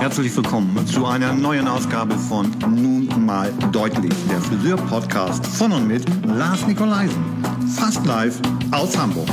Herzlich willkommen zu einer neuen Ausgabe von Nun mal deutlich, der Friseur-Podcast von und mit Lars Nikolaisen. Fast live aus Hamburg.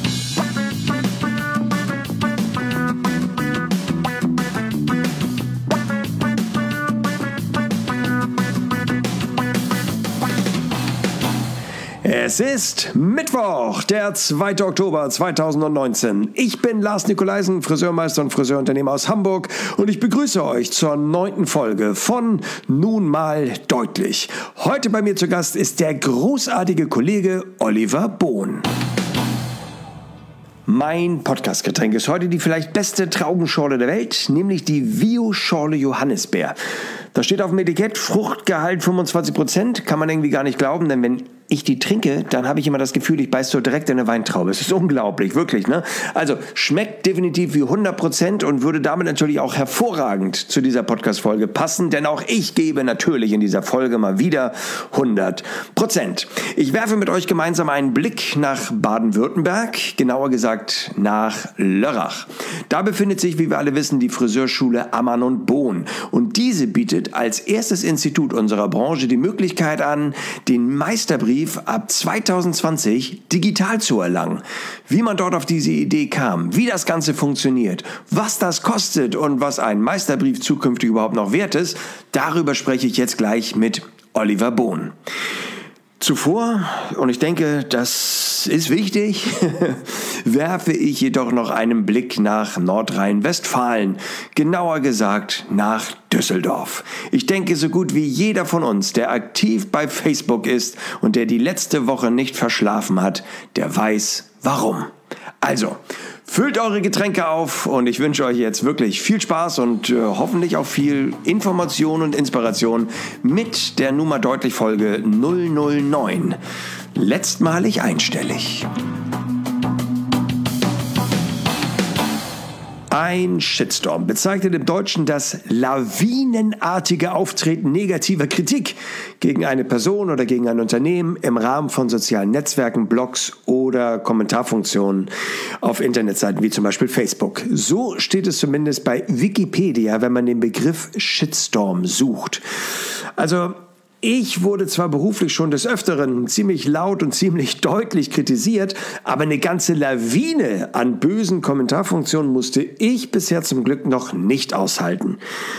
Es ist Mittwoch, der 2. Oktober 2019. Ich bin Lars Nikolaisen, Friseurmeister und Friseurunternehmer aus Hamburg und ich begrüße euch zur 9. Folge von Nun mal deutlich. Heute bei mir zu Gast ist der großartige Kollege Oliver Bohn. Mein Podcastgetränk ist heute die vielleicht beste Traubenschorle der Welt, nämlich die Vio-Schorle Johannisbeer. Da steht auf dem Etikett Fruchtgehalt 25%, kann man irgendwie gar nicht glauben, denn wenn ich die trinke, dann habe ich immer das Gefühl, ich beiße so direkt in eine Weintraube. Es ist unglaublich, wirklich, ne? Also schmeckt definitiv wie 100% und würde damit natürlich auch hervorragend zu dieser Podcast-Folge passen, denn auch ich gebe natürlich in dieser Folge mal wieder 100%. Ich werfe mit euch gemeinsam einen Blick nach Baden-Württemberg, genauer gesagt nach Lörrach. Da befindet sich, wie wir alle wissen, die Friseurschule Ammann und Bohn und diese bietet als erstes Institut unserer Branche die Möglichkeit an, den Meisterbrief ab 2020 digital zu erlangen. Wie man dort auf diese Idee kam, wie das Ganze funktioniert, was das kostet und was ein Meisterbrief zukünftig überhaupt noch wert ist, darüber spreche ich jetzt gleich mit Oliver Bohn. Zuvor, und ich denke, das ist wichtig, werfe ich jedoch noch einen Blick nach Nordrhein-Westfalen, genauer gesagt nach Düsseldorf. Ich denke, so gut wie jeder von uns, der aktiv bei Facebook ist und der die letzte Woche nicht verschlafen hat, der weiß warum. Also, füllt eure Getränke auf und ich wünsche euch jetzt wirklich viel Spaß und hoffentlich auch viel Information und Inspiration mit der Nummer deutlich Folge 009. Letztmalig einstellig. Ein Shitstorm bezeichnet im Deutschen das lawinenartige Auftreten negativer Kritik gegen eine Person oder gegen ein Unternehmen im Rahmen von sozialen Netzwerken, Blogs oder Kommentarfunktionen auf Internetseiten wie zum Beispiel Facebook. So steht es zumindest bei Wikipedia, wenn man den Begriff Shitstorm sucht. Also ich wurde zwar beruflich schon des Öfteren ziemlich laut und ziemlich deutlich kritisiert, aber eine ganze Lawine an bösen Kommentarfunktionen musste ich bisher zum Glück noch nicht aushalten.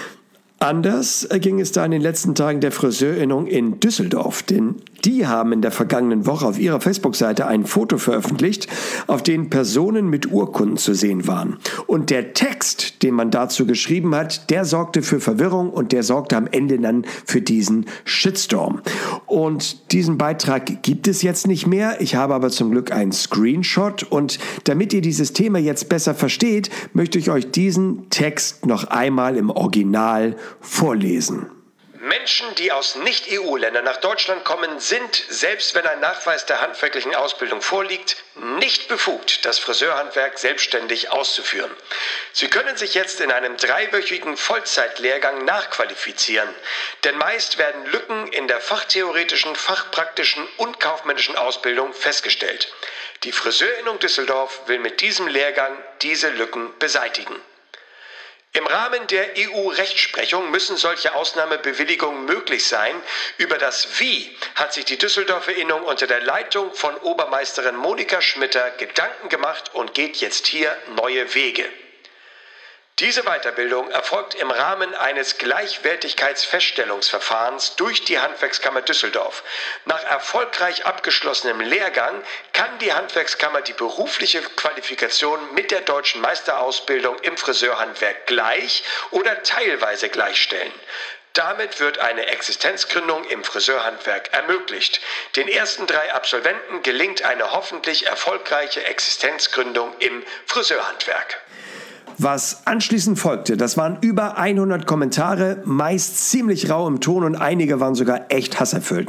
Anders ging es da in den letzten Tagen der Friseurinnung in Düsseldorf, denn die haben in der vergangenen Woche auf ihrer Facebook-Seite ein Foto veröffentlicht, auf dem Personen mit Urkunden zu sehen waren. Und der Text, den man dazu geschrieben hat, der sorgte für Verwirrung und der sorgte am Ende dann für diesen Shitstorm. Und diesen Beitrag gibt es jetzt nicht mehr. Ich habe aber zum Glück einen Screenshot und damit ihr dieses Thema jetzt besser versteht, möchte ich euch diesen Text noch einmal im Original vorlesen. Menschen, die aus Nicht-EU-Ländern nach Deutschland kommen, sind, selbst wenn ein Nachweis der handwerklichen Ausbildung vorliegt, nicht befugt, das Friseurhandwerk selbstständig auszuführen. Sie können sich jetzt in einem 3-wöchigen Vollzeitlehrgang nachqualifizieren, denn meist werden Lücken in der fachtheoretischen, fachpraktischen und kaufmännischen Ausbildung festgestellt. Die Friseurinnung Düsseldorf will mit diesem Lehrgang diese Lücken beseitigen. Im Rahmen der EU-Rechtsprechung müssen solche Ausnahmebewilligungen möglich sein. Über das Wie hat sich die Düsseldorfer Innung unter der Leitung von Obermeisterin Monika Schmitter Gedanken gemacht und geht jetzt hier neue Wege. Diese Weiterbildung erfolgt im Rahmen eines Gleichwertigkeitsfeststellungsverfahrens durch die Handwerkskammer Düsseldorf. Nach erfolgreich abgeschlossenem Lehrgang kann die Handwerkskammer die berufliche Qualifikation mit der deutschen Meisterausbildung im Friseurhandwerk gleich oder teilweise gleichstellen. Damit wird eine Existenzgründung im Friseurhandwerk ermöglicht. Den ersten 3 Absolventen gelingt eine hoffentlich erfolgreiche Existenzgründung im Friseurhandwerk. Was anschließend folgte, das waren über 100 Kommentare, meist ziemlich rau im Ton und einige waren sogar echt hasserfüllt.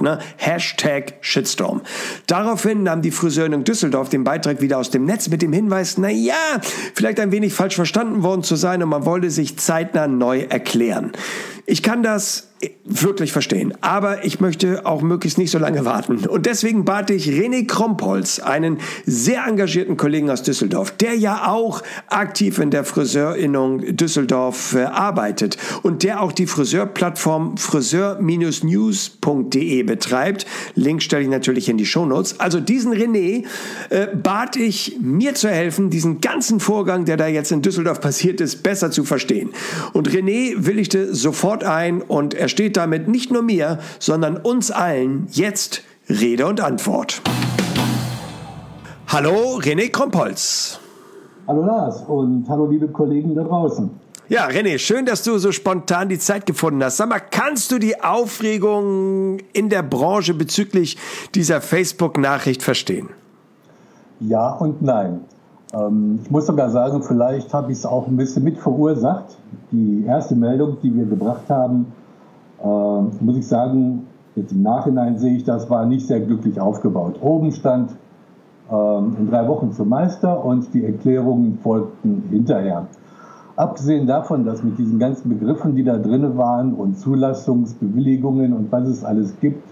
#Shitstorm. Daraufhin nahm die Friseurinnung Düsseldorf den Beitrag wieder aus dem Netz mit dem Hinweis, vielleicht ein wenig falsch verstanden worden zu sein und man wollte sich zeitnah neu erklären. Ich kann das wirklich verstehen. Aber ich möchte auch möglichst nicht so lange warten. Und deswegen bat ich René Krompholz, einen sehr engagierten Kollegen aus Düsseldorf, der ja auch aktiv in der Friseurinnung Düsseldorf arbeitet und der auch die Friseurplattform friseur-news.de betreibt. Link stelle ich natürlich in die Shownotes. Also diesen René bat ich, mir zu helfen, diesen ganzen Vorgang, der da jetzt in Düsseldorf passiert ist, besser zu verstehen. Und René willigte sofort ein und er steht damit nicht nur mir, sondern uns allen jetzt Rede und Antwort. Hallo, René Krompholz. Hallo Lars und hallo liebe Kollegen da draußen. Ja, René, schön, dass du so spontan die Zeit gefunden hast. Sag mal, kannst du die Aufregung in der Branche bezüglich dieser Facebook-Nachricht verstehen? Ja und nein. Ich muss sogar sagen, vielleicht habe ich es auch ein bisschen mit verursacht. Die erste Meldung, die wir gebracht haben, muss ich sagen, jetzt im Nachhinein sehe ich, das war nicht sehr glücklich aufgebaut. Oben stand in 3 Wochen zum Meister und die Erklärungen folgten hinterher. Abgesehen davon, dass mit diesen ganzen Begriffen, die da drin waren und Zulassungsbewilligungen und was es alles gibt,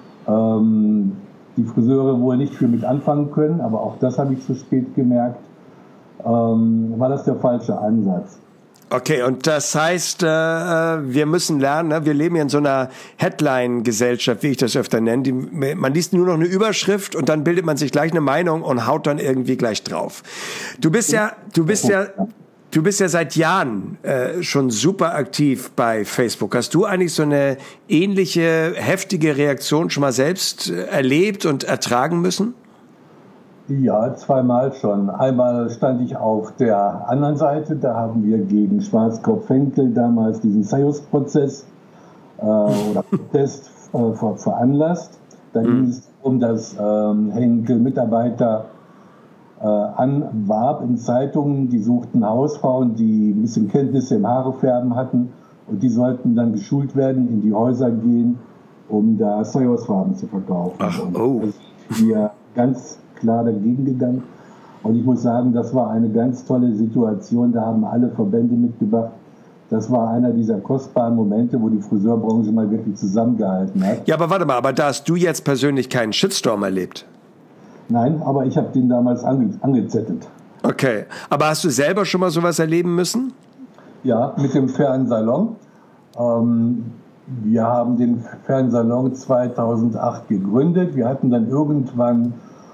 die Friseure wohl nicht viel mit anfangen können, aber auch das habe ich zu spät gemerkt, war das der falsche Ansatz. Okay, und das heißt, wir müssen lernen, ne? Wir leben ja in so einer Headline-Gesellschaft, wie ich das öfter nenne. Man liest nur noch eine Überschrift und dann bildet man sich gleich eine Meinung und haut dann irgendwie gleich drauf. Du bist ja seit Jahren schon super aktiv bei Facebook. Hast du eigentlich so eine ähnliche, heftige Reaktion schon mal selbst erlebt und ertragen müssen? Ja, 2-mal schon. Einmal stand ich auf der anderen Seite, da haben wir gegen Schwarzkopf-Henkel damals diesen Sajus-Prozess oder Protest veranlasst. Da ging es um, dass Henkel Mitarbeiter anwarb in Zeitungen, die suchten Hausfrauen, die ein bisschen Kenntnisse im Haarefärben hatten und die sollten dann geschult werden, in die Häuser gehen, um da Sajos-Farben zu verkaufen. Ach, oh. Und wir ganz klar dagegen gegangen. Und ich muss sagen, das war eine ganz tolle Situation. Da haben alle Verbände mitgemacht. Das war einer dieser kostbaren Momente, wo die Friseurbranche mal wirklich zusammengehalten hat. Ja, aber warte mal, aber da hast du jetzt persönlich keinen Shitstorm erlebt? Nein, aber ich habe den damals angezettelt. Okay, aber hast du selber schon mal sowas erleben müssen? Ja, mit dem Fairen Salon. Wir haben den Fairen Salon 2008 gegründet. Wir hatten dann irgendwann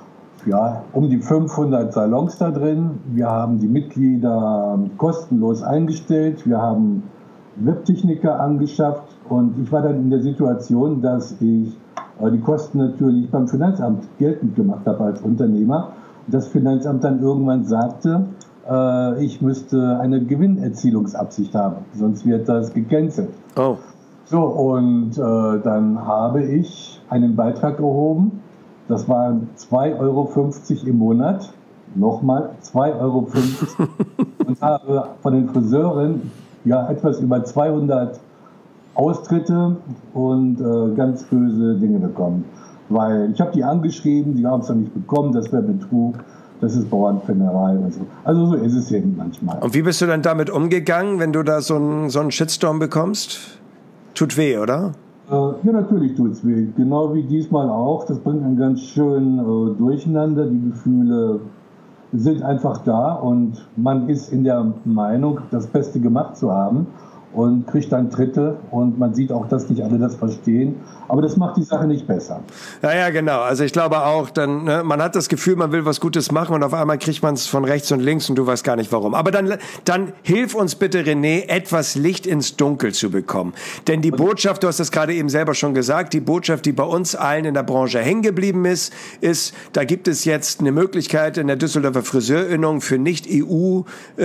um die 500 Salons da drin. Wir haben die Mitglieder kostenlos eingestellt. Wir haben Webtechniker angeschafft. Und ich war dann in der Situation, dass ich die Kosten natürlich beim Finanzamt geltend gemacht habe als Unternehmer. Und das Finanzamt dann irgendwann sagte, ich müsste eine Gewinnerzielungsabsicht haben, sonst wird das gecancelt. Oh. So, und dann habe ich einen Beitrag erhoben. Das waren 2,50 € im Monat. Nochmal 2,50 €. Und habe von den Friseuren etwas über 200 Austritte und ganz böse Dinge bekommen. Weil ich habe die angeschrieben, die haben es dann nicht bekommen, das wäre Betrug, das ist Bauernfännerei und so. Also so ist es eben manchmal. Und wie bist du dann damit umgegangen, wenn du da so einen Shitstorm bekommst? Tut weh, oder? Ja, natürlich tut es weh. Genau wie diesmal auch. Das bringt einen ganz schön durcheinander. Die Gefühle sind einfach da und man ist in der Meinung, das Beste gemacht zu haben. Und kriegt dann Tritte und man sieht auch, dass nicht alle das verstehen. Aber das macht die Sache nicht besser. Ja, genau. Also ich glaube auch, dann, man hat das Gefühl, man will was Gutes machen und auf einmal kriegt man es von rechts und links und du weißt gar nicht warum. Aber dann hilf uns bitte, René, etwas Licht ins Dunkel zu bekommen. Denn die Botschaft, du hast das gerade eben selber schon gesagt, die Botschaft, die bei uns allen in der Branche hängen geblieben ist, da gibt es jetzt eine Möglichkeit in der Düsseldorfer Friseurinnung für Nicht-EU,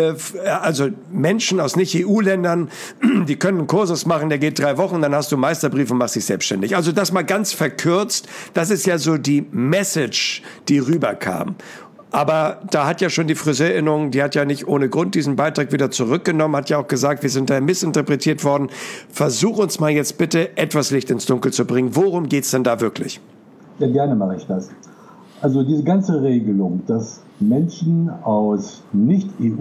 also Menschen aus Nicht-EU-Ländern, die können einen Kursus machen, der geht 3 Wochen, dann hast du einen Meisterbrief und machst dich selbstständig. Also das mal ganz verkürzt, das ist ja so die Message, die rüberkam. Aber da hat ja schon die Friseurinnung, die hat ja nicht ohne Grund diesen Beitrag wieder zurückgenommen, hat ja auch gesagt, wir sind da missinterpretiert worden. Versuch uns mal jetzt bitte etwas Licht ins Dunkel zu bringen. Worum geht's denn da wirklich? Ja, gerne mache ich das. Also diese ganze Regelung, dass Menschen aus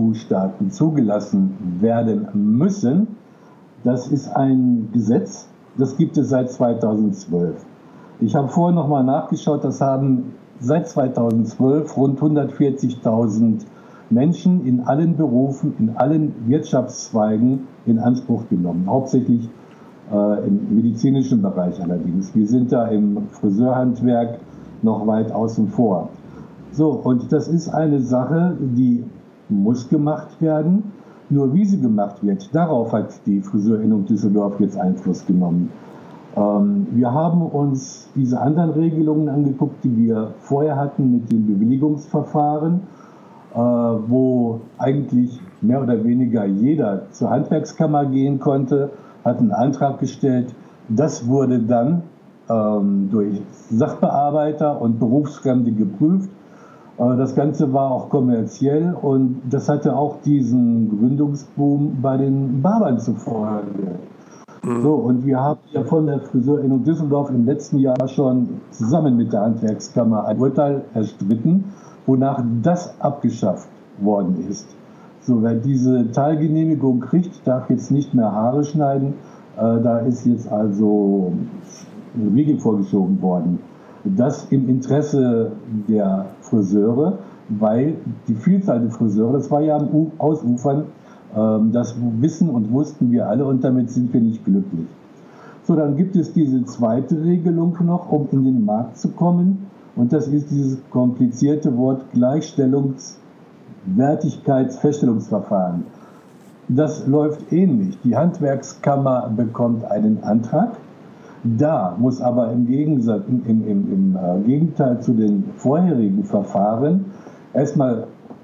Nicht-EU-Staaten zugelassen werden müssen, das ist ein Gesetz, Das gibt es seit 2012. Ich habe vorher nochmal nachgeschaut, das haben seit 2012 rund 140.000 Menschen in allen Berufen, in allen Wirtschaftszweigen in Anspruch genommen. Hauptsächlich im medizinischen Bereich allerdings. Wir sind da im Friseurhandwerk noch weit außen vor. So, und das ist eine Sache, die muss gemacht werden. Nur wie sie gemacht wird, darauf hat die Friseurinnung Düsseldorf jetzt Einfluss genommen. Wir haben uns diese anderen Regelungen angeguckt, die wir vorher hatten mit den Bewilligungsverfahren, wo eigentlich mehr oder weniger jeder zur Handwerkskammer gehen konnte, hat einen Antrag gestellt. Das wurde dann durch Sachbearbeiter und Berufsfremde geprüft. Das Ganze war auch kommerziell und das hatte auch diesen Gründungsboom bei den Barbern zufolge. So, und wir haben ja von der Friseurinnung Düsseldorf im letzten Jahr schon zusammen mit der Handwerkskammer ein Urteil erstritten, wonach das abgeschafft worden ist. So, wer diese Teilgenehmigung kriegt, darf jetzt nicht mehr Haare schneiden. Da ist jetzt also ein Riegel vorgeschoben worden. Das im Interesse der Friseure, weil die Vielzahl der Friseure, das war ja am Ausufern, das wissen und wussten wir alle und damit sind wir nicht glücklich. So, dann gibt es diese zweite Regelung noch, um in den Markt zu kommen. Und das ist dieses komplizierte Wort Gleichstellungswertigkeitsfeststellungsverfahren. Das läuft ähnlich. Die Handwerkskammer bekommt einen Antrag. Da muss aber im Gegenteil zu den vorherigen Verfahren erstmal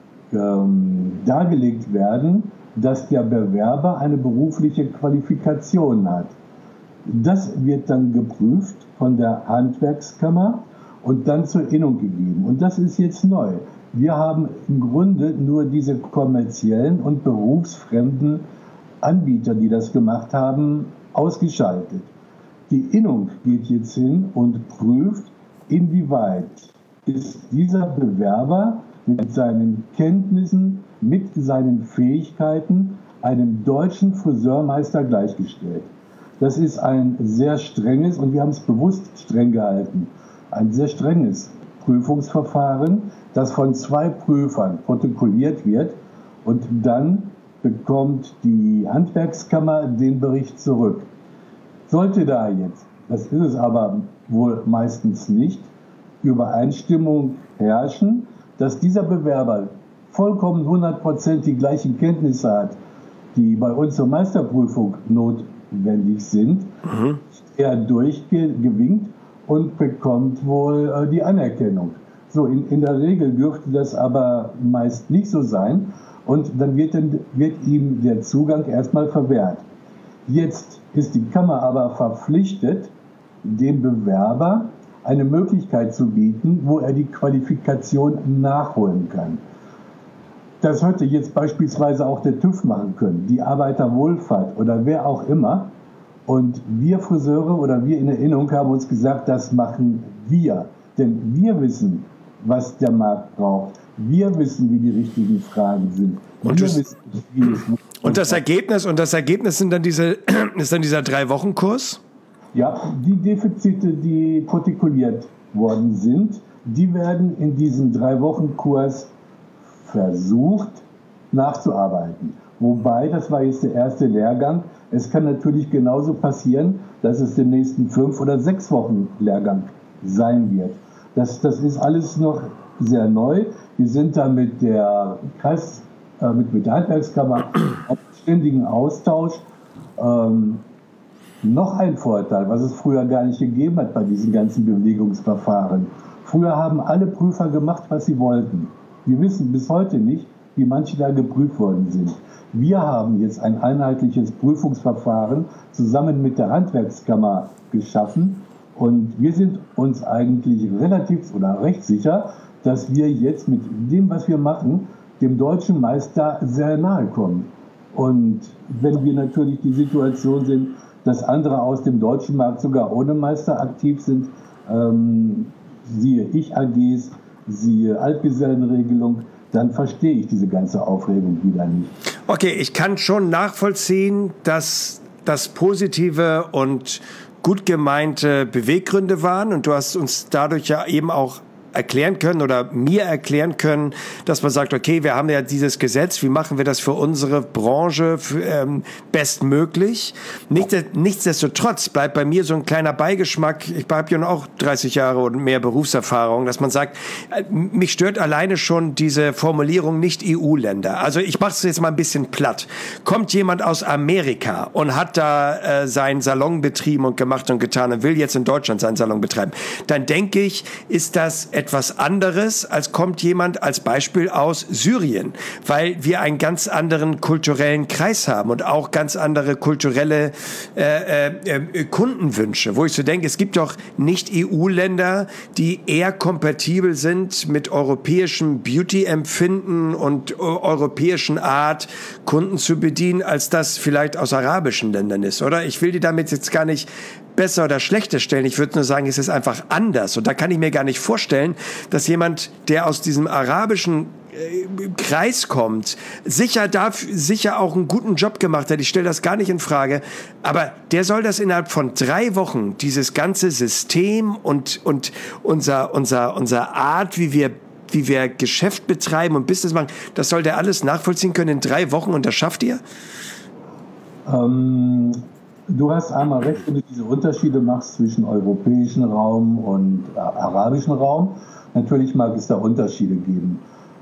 dargelegt werden, dass der Bewerber eine berufliche Qualifikation hat. Das wird dann geprüft von der Handwerkskammer und dann zur Innung gegeben. Und das ist jetzt neu. Wir haben im Grunde nur diese kommerziellen und berufsfremden Anbieter, die das gemacht haben, ausgeschaltet. Die Innung geht jetzt hin und prüft, inwieweit ist dieser Bewerber mit seinen Kenntnissen, mit seinen Fähigkeiten einem deutschen Friseurmeister gleichgestellt. Das ist ein sehr strenges, und wir haben es bewusst streng gehalten, ein sehr strenges Prüfungsverfahren, das von 2 Prüfern protokolliert wird und dann bekommt die Handwerkskammer den Bericht zurück. Sollte da jetzt, das ist es aber wohl meistens nicht, Übereinstimmung herrschen, dass dieser Bewerber vollkommen 100% die gleichen Kenntnisse hat, die bei uns zur Meisterprüfung notwendig sind, er durchgewinkt und bekommt wohl die Anerkennung. So, in der Regel dürfte das aber meist nicht so sein und dann wird ihm der Zugang erstmal verwehrt. Jetzt ist die Kammer aber verpflichtet, dem Bewerber eine Möglichkeit zu bieten, wo er die Qualifikation nachholen kann. Das hätte jetzt beispielsweise auch der TÜV machen können, die Arbeiterwohlfahrt oder wer auch immer. Und wir Friseure oder wir in der Innung haben uns gesagt, das machen wir. Denn wir wissen, was der Markt braucht. Wir wissen, wie die richtigen Fragen sind. Und das Ergebnis sind dann dieser 3-Wochen-Kurs? Ja, die Defizite, die protokolliert worden sind, die werden in diesem 3-Wochen-Kurs versucht nachzuarbeiten. Wobei, das war jetzt der erste Lehrgang, es kann natürlich genauso passieren, dass es den nächsten 5 oder 6 Wochen Lehrgang sein wird. Das ist alles noch sehr neu. Wir sind da mit der Handwerkskammer auf ständigen Austausch. Noch ein Vorteil, was es früher gar nicht gegeben hat bei diesen ganzen Bewilligungsverfahren. Früher haben alle Prüfer gemacht, was sie wollten. Wir wissen bis heute nicht, wie manche da geprüft worden sind. Wir haben jetzt ein einheitliches Prüfungsverfahren zusammen mit der Handwerkskammer geschaffen und wir sind uns eigentlich relativ oder recht sicher, dass wir jetzt mit dem, was wir machen, dem deutschen Meister sehr nahe kommen. Und wenn wir natürlich die Situation sind, dass andere aus dem deutschen Markt sogar ohne Meister aktiv sind, siehe Ich-AGs, siehe Altgesellenregelung, dann verstehe ich diese ganze Aufregung wieder nicht. Okay, ich kann schon nachvollziehen, dass das positive und gut gemeinte Beweggründe waren und du hast uns dadurch ja eben auch erklären können oder mir erklären können, dass man sagt, okay, wir haben ja dieses Gesetz, wie machen wir das für unsere Branche bestmöglich? Nichtsdestotrotz bleibt bei mir so ein kleiner Beigeschmack, ich habe ja auch 30 Jahre und mehr Berufserfahrung, dass man sagt, mich stört alleine schon diese Formulierung Nicht-EU-Länder. Also ich mache es jetzt mal ein bisschen platt. Kommt jemand aus Amerika und hat da seinen Salon betrieben und gemacht und getan und will jetzt in Deutschland seinen Salon betreiben, dann denke ich, ist das etwas anderes, als kommt jemand als Beispiel aus Syrien, weil wir einen ganz anderen kulturellen Kreis haben und auch ganz andere kulturelle Kundenwünsche, wo ich so denke, es gibt doch Nicht-EU-Länder, die eher kompatibel sind mit europäischem Beauty-Empfinden und europäischen Art, Kunden zu bedienen, als das vielleicht aus arabischen Ländern ist, oder? Ich will die damit jetzt gar nicht besser oder schlechter stellen. Ich würde nur sagen, es ist einfach anders. Und da kann ich mir gar nicht vorstellen, dass jemand, der aus diesem arabischen Kreis kommt, sicher auch einen guten Job gemacht hat. Ich stelle das gar nicht in Frage. Aber der soll das innerhalb von 3 Wochen, dieses ganze System und unser Art, wie wir Geschäft betreiben und Business machen, das soll der alles nachvollziehen können in 3 Wochen und das schafft ihr? Du hast einmal recht, wenn du diese Unterschiede machst zwischen europäischen Raum und arabischen Raum. Natürlich mag es da Unterschiede geben.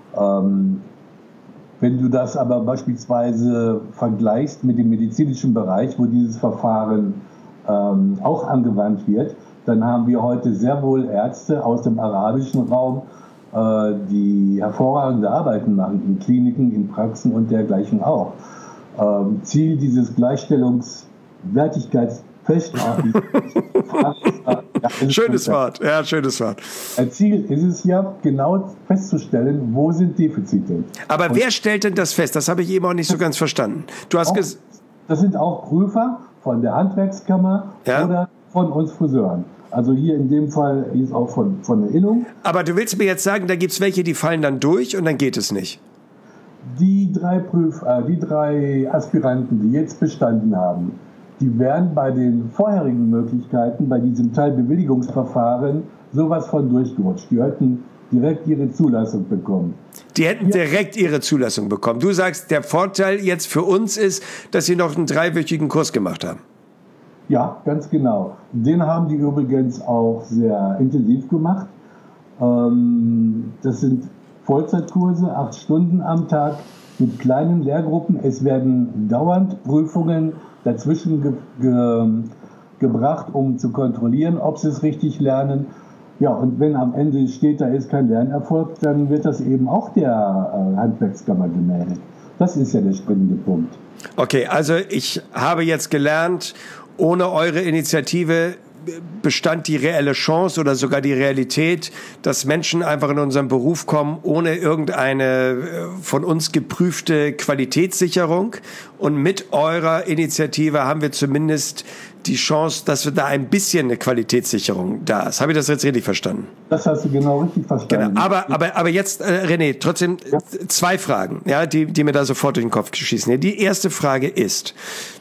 Wenn du das aber beispielsweise vergleichst mit dem medizinischen Bereich, wo dieses Verfahren auch angewandt wird, dann haben wir heute sehr wohl Ärzte aus dem arabischen Raum, die hervorragende Arbeiten machen, in Kliniken, in Praxen und dergleichen auch. Ziel dieses Schönes Wort, ja, schönes Wort. Ziel ist es ja, genau festzustellen, wo sind Defizite. Aber wer stellt denn das fest? Das habe ich eben auch nicht so ganz verstanden. Das sind auch Prüfer von der Handwerkskammer oder von uns Friseuren. Also hier in dem Fall ist auch von der Innung. Aber du willst mir jetzt sagen, da gibt es welche, die fallen dann durch und dann geht es nicht? Die 3 Aspiranten, die jetzt bestanden haben, die werden bei den vorherigen Möglichkeiten, bei diesem Teilbewilligungsverfahren, sowas von durchgerutscht. Die hätten direkt ihre Zulassung bekommen. Die hätten direkt ihre Zulassung bekommen. Du sagst, der Vorteil jetzt für uns ist, dass sie noch einen 3-wöchigen Kurs gemacht haben. Ja, ganz genau. Den haben die übrigens auch sehr intensiv gemacht. Das sind Vollzeitkurse, 8 Stunden am Tag mit kleinen Lehrgruppen. Es werden dauernd Prüfungen dazwischen gebracht, um zu kontrollieren, ob sie es richtig lernen. Ja, und wenn am Ende steht, da ist kein Lernerfolg, dann wird das eben auch der Handwerkskammer gemeldet. Das ist ja der springende Punkt. Okay, also ich habe jetzt gelernt, ohne eure Initiative bestand die reelle Chance oder sogar die Realität, dass Menschen einfach in unseren Beruf kommen, ohne irgendeine von uns geprüfte Qualitätssicherung. Und mit eurer Initiative haben wir zumindest die Chance, dass wir da ein bisschen eine Qualitätssicherung da ist. Habe ich das jetzt richtig verstanden? Das hast du genau richtig verstanden. Genau. Aber jetzt, René, trotzdem 2 Fragen, ja, die mir da sofort durch den Kopf schießen. Die erste Frage ist,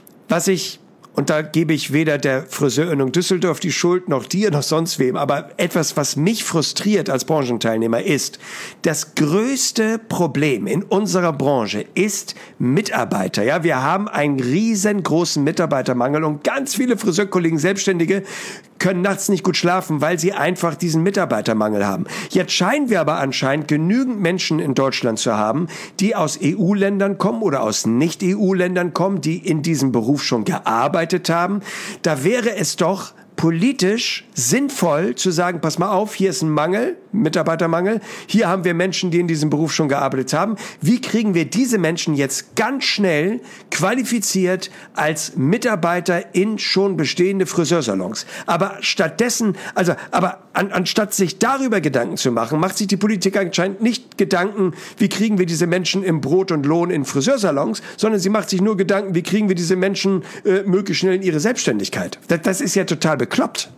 und da gebe ich weder der Friseurinnung Düsseldorf die Schuld, noch dir, noch sonst wem. Aber etwas, was mich frustriert als Branchenteilnehmer ist, das größte Problem in unserer Branche ist Mitarbeiter. Ja, wir haben einen riesengroßen Mitarbeitermangel und ganz viele Friseurkollegen, Selbstständige, können nachts nicht gut schlafen, weil sie einfach diesen Mitarbeitermangel haben. Jetzt scheinen wir aber anscheinend genügend Menschen in Deutschland zu haben, die aus EU-Ländern kommen oder aus Nicht-EU-Ländern kommen, die in diesem Beruf schon gearbeitet haben. Da wäre es doch politisch sinnvoll zu sagen, pass mal auf, hier ist ein Mangel, Mitarbeitermangel. Hier haben wir Menschen, die in diesem Beruf schon gearbeitet haben. Wie kriegen wir diese Menschen jetzt ganz schnell qualifiziert als Mitarbeiter in schon bestehende Friseursalons? Aber stattdessen, anstatt sich darüber Gedanken zu machen, macht sich die Politik anscheinend nicht Gedanken, wie kriegen wir diese Menschen im Brot und Lohn in Friseursalons, sondern sie macht sich nur Gedanken, wie kriegen wir diese Menschen möglichst schnell in ihre Selbstständigkeit. Das ist ja total bekloppt.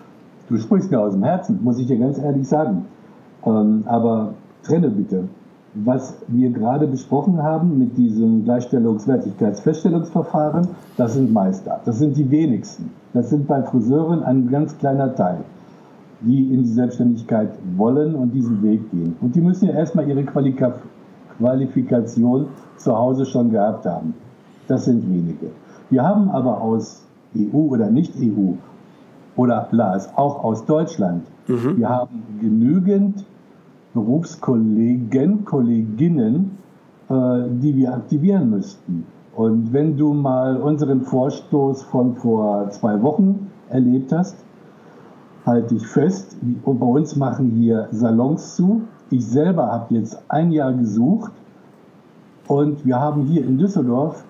Du sprichst mir aus dem Herzen, muss ich dir ganz ehrlich sagen. Aber trenne bitte Was wir gerade besprochen haben mit diesem Gleichstellungswertigkeitsfeststellungsverfahren, das sind Meister. Das sind die wenigsten. Das sind bei Friseuren ein ganz kleiner Teil, die in die Selbstständigkeit wollen und diesen Weg gehen. Und die müssen ja erstmal ihre Qualifikation zu Hause schon gehabt haben. Das sind wenige. Wir haben aber aus EU oder Nicht-EU oder Lars, auch aus Deutschland, wir haben genügend Berufskollegen, Kolleginnen, die wir aktivieren müssten. Und wenn du mal unseren Vorstoß von vor 2 Wochen erlebt hast, halte ich fest, und bei uns machen hier Salons zu. Ich selber habe jetzt 1 Jahr gesucht und wir haben hier in Düsseldorf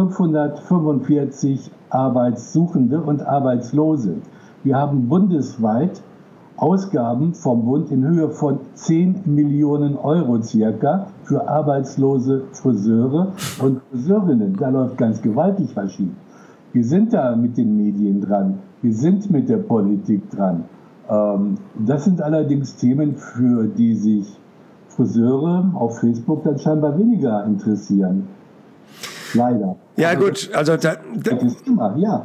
545 Arbeitssuchende und Arbeitslose. Wir haben bundesweit Ausgaben vom Bund in Höhe von 10 Millionen Euro circa für arbeitslose Friseure und Friseurinnen. Da läuft ganz gewaltig was schief. Wir sind da mit den Medien dran. Wir sind mit der Politik dran. Das sind allerdings Themen, für die sich Friseure auf Facebook dann scheinbar weniger interessieren. Leider. Ja, gut, also ja.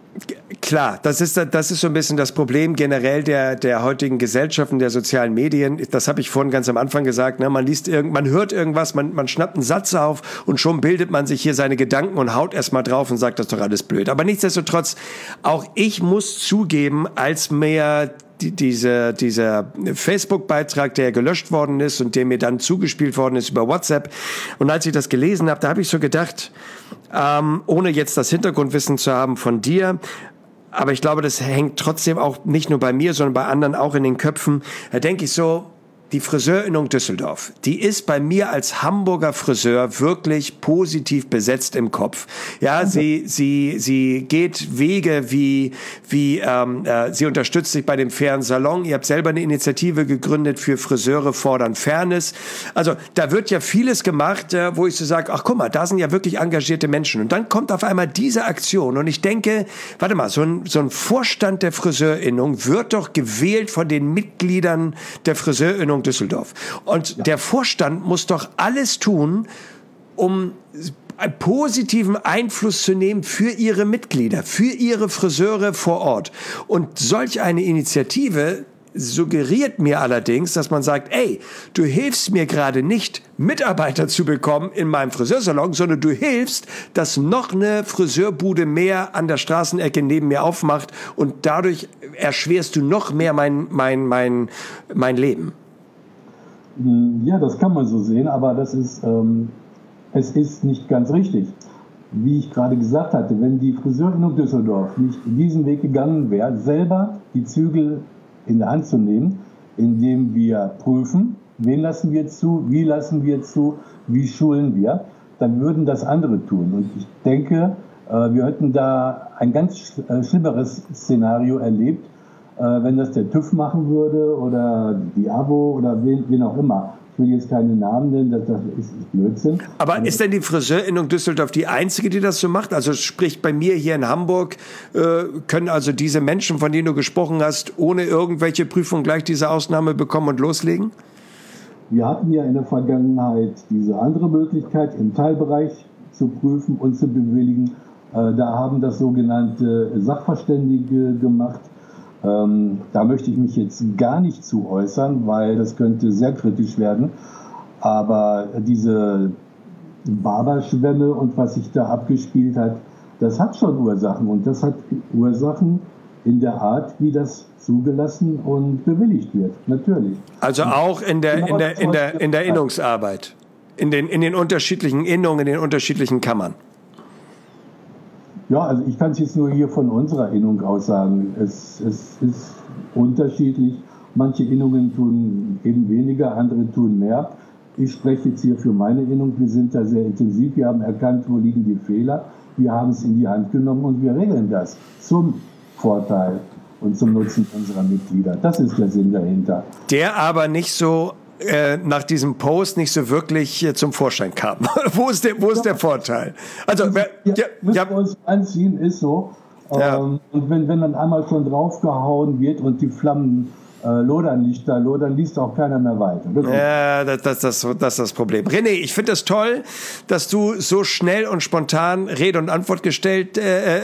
Klar, das ist so ein bisschen das Problem generell der heutigen Gesellschaften, der sozialen Medien. Das habe ich vorhin ganz am Anfang gesagt. Ne? Man hört irgendwas, man schnappt einen Satz auf und schon bildet man sich hier seine Gedanken und haut erstmal drauf und sagt, das ist doch alles blöd. Aber nichtsdestotrotz, auch ich muss zugeben, als mir dieser Facebook-Beitrag, der gelöscht worden ist und der mir dann zugespielt worden ist über WhatsApp, und als ich das gelesen habe, da habe ich so gedacht, ohne jetzt das Hintergrundwissen zu haben von dir, aber ich glaube, das hängt trotzdem auch nicht nur bei mir, sondern bei anderen auch in den Köpfen, da denke ich so, die Friseurinnung Düsseldorf, die ist bei mir als Hamburger Friseur wirklich positiv besetzt im Kopf. Ja, sie geht Wege wie sie unterstützt sich bei dem fairen Salon. Ihr habt selber eine Initiative gegründet für Friseure fordern Fairness. Also da wird ja vieles gemacht, wo ich so sage, ach guck mal, da sind ja wirklich engagierte Menschen. Und dann kommt auf einmal diese Aktion und ich denke, warte mal, so ein Vorstand der Friseurinnung wird doch gewählt von den Mitgliedern der Friseurinnung Düsseldorf. Und der Vorstand muss doch alles tun, um einen positiven Einfluss zu nehmen für ihre Mitglieder, für ihre Friseure vor Ort. Und solch eine Initiative suggeriert mir allerdings, dass man sagt, ey, du hilfst mir gerade nicht, Mitarbeiter zu bekommen in meinem Friseursalon, sondern du hilfst, dass noch eine Friseurbude mehr an der Straßenecke neben mir aufmacht und dadurch erschwerst du noch mehr mein Leben. Ja, das kann man so sehen, aber es ist nicht ganz richtig. Wie ich gerade gesagt hatte, wenn die Friseurinnung Düsseldorf nicht diesen Weg gegangen wäre, selber die Zügel in der Hand zu nehmen, indem wir prüfen, wen lassen wir zu, wie lassen wir zu, wie schulen wir, dann würden das andere tun. Und ich denke, wir hätten da ein ganz schlimmeres Szenario erlebt, wenn das der TÜV machen würde oder die AWO oder wen auch immer. Ich will jetzt keine Namen nennen, das ist Blödsinn. Aber ist denn die Friseurinnung Düsseldorf die einzige, die das so macht? Also sprich, bei mir hier in Hamburg können also diese Menschen, von denen du gesprochen hast, ohne irgendwelche Prüfung gleich diese Ausnahme bekommen und loslegen? Wir hatten ja in der Vergangenheit diese andere Möglichkeit, im Teilbereich zu prüfen und zu bewilligen. Da haben das sogenannte Sachverständige gemacht. Da möchte ich mich jetzt gar nicht zu äußern, weil das könnte sehr kritisch werden. Aber diese Barberschwemme und was sich da abgespielt hat, das hat schon Ursachen. Und das hat Ursachen in der Art, wie das zugelassen und bewilligt wird. Natürlich. Also auch in der Innungsarbeit, in den unterschiedlichen Innungen, in den unterschiedlichen Kammern. Ja, also ich kann es jetzt nur hier von unserer Innung aus sagen. Es ist unterschiedlich. Manche Innungen tun eben weniger, andere tun mehr. Ich spreche jetzt hier für meine Innung. Wir sind da sehr intensiv. Wir haben erkannt, wo liegen die Fehler. Wir haben es in die Hand genommen und wir regeln das zum Vorteil und zum Nutzen unserer Mitglieder. Das ist der Sinn dahinter. Der aber nicht so nach diesem Post nicht so wirklich zum Vorschein kam. Wo ist der Vorteil? Also müssen wir uns anziehen, ist so. Ja. Und wenn dann einmal schon draufgehauen wird und die Flammen lodern liest auch keiner mehr weiter. Wirklich. Ja, das ist das Problem. René, ich finde das toll, dass du so schnell und spontan Rede und Antwort gestellt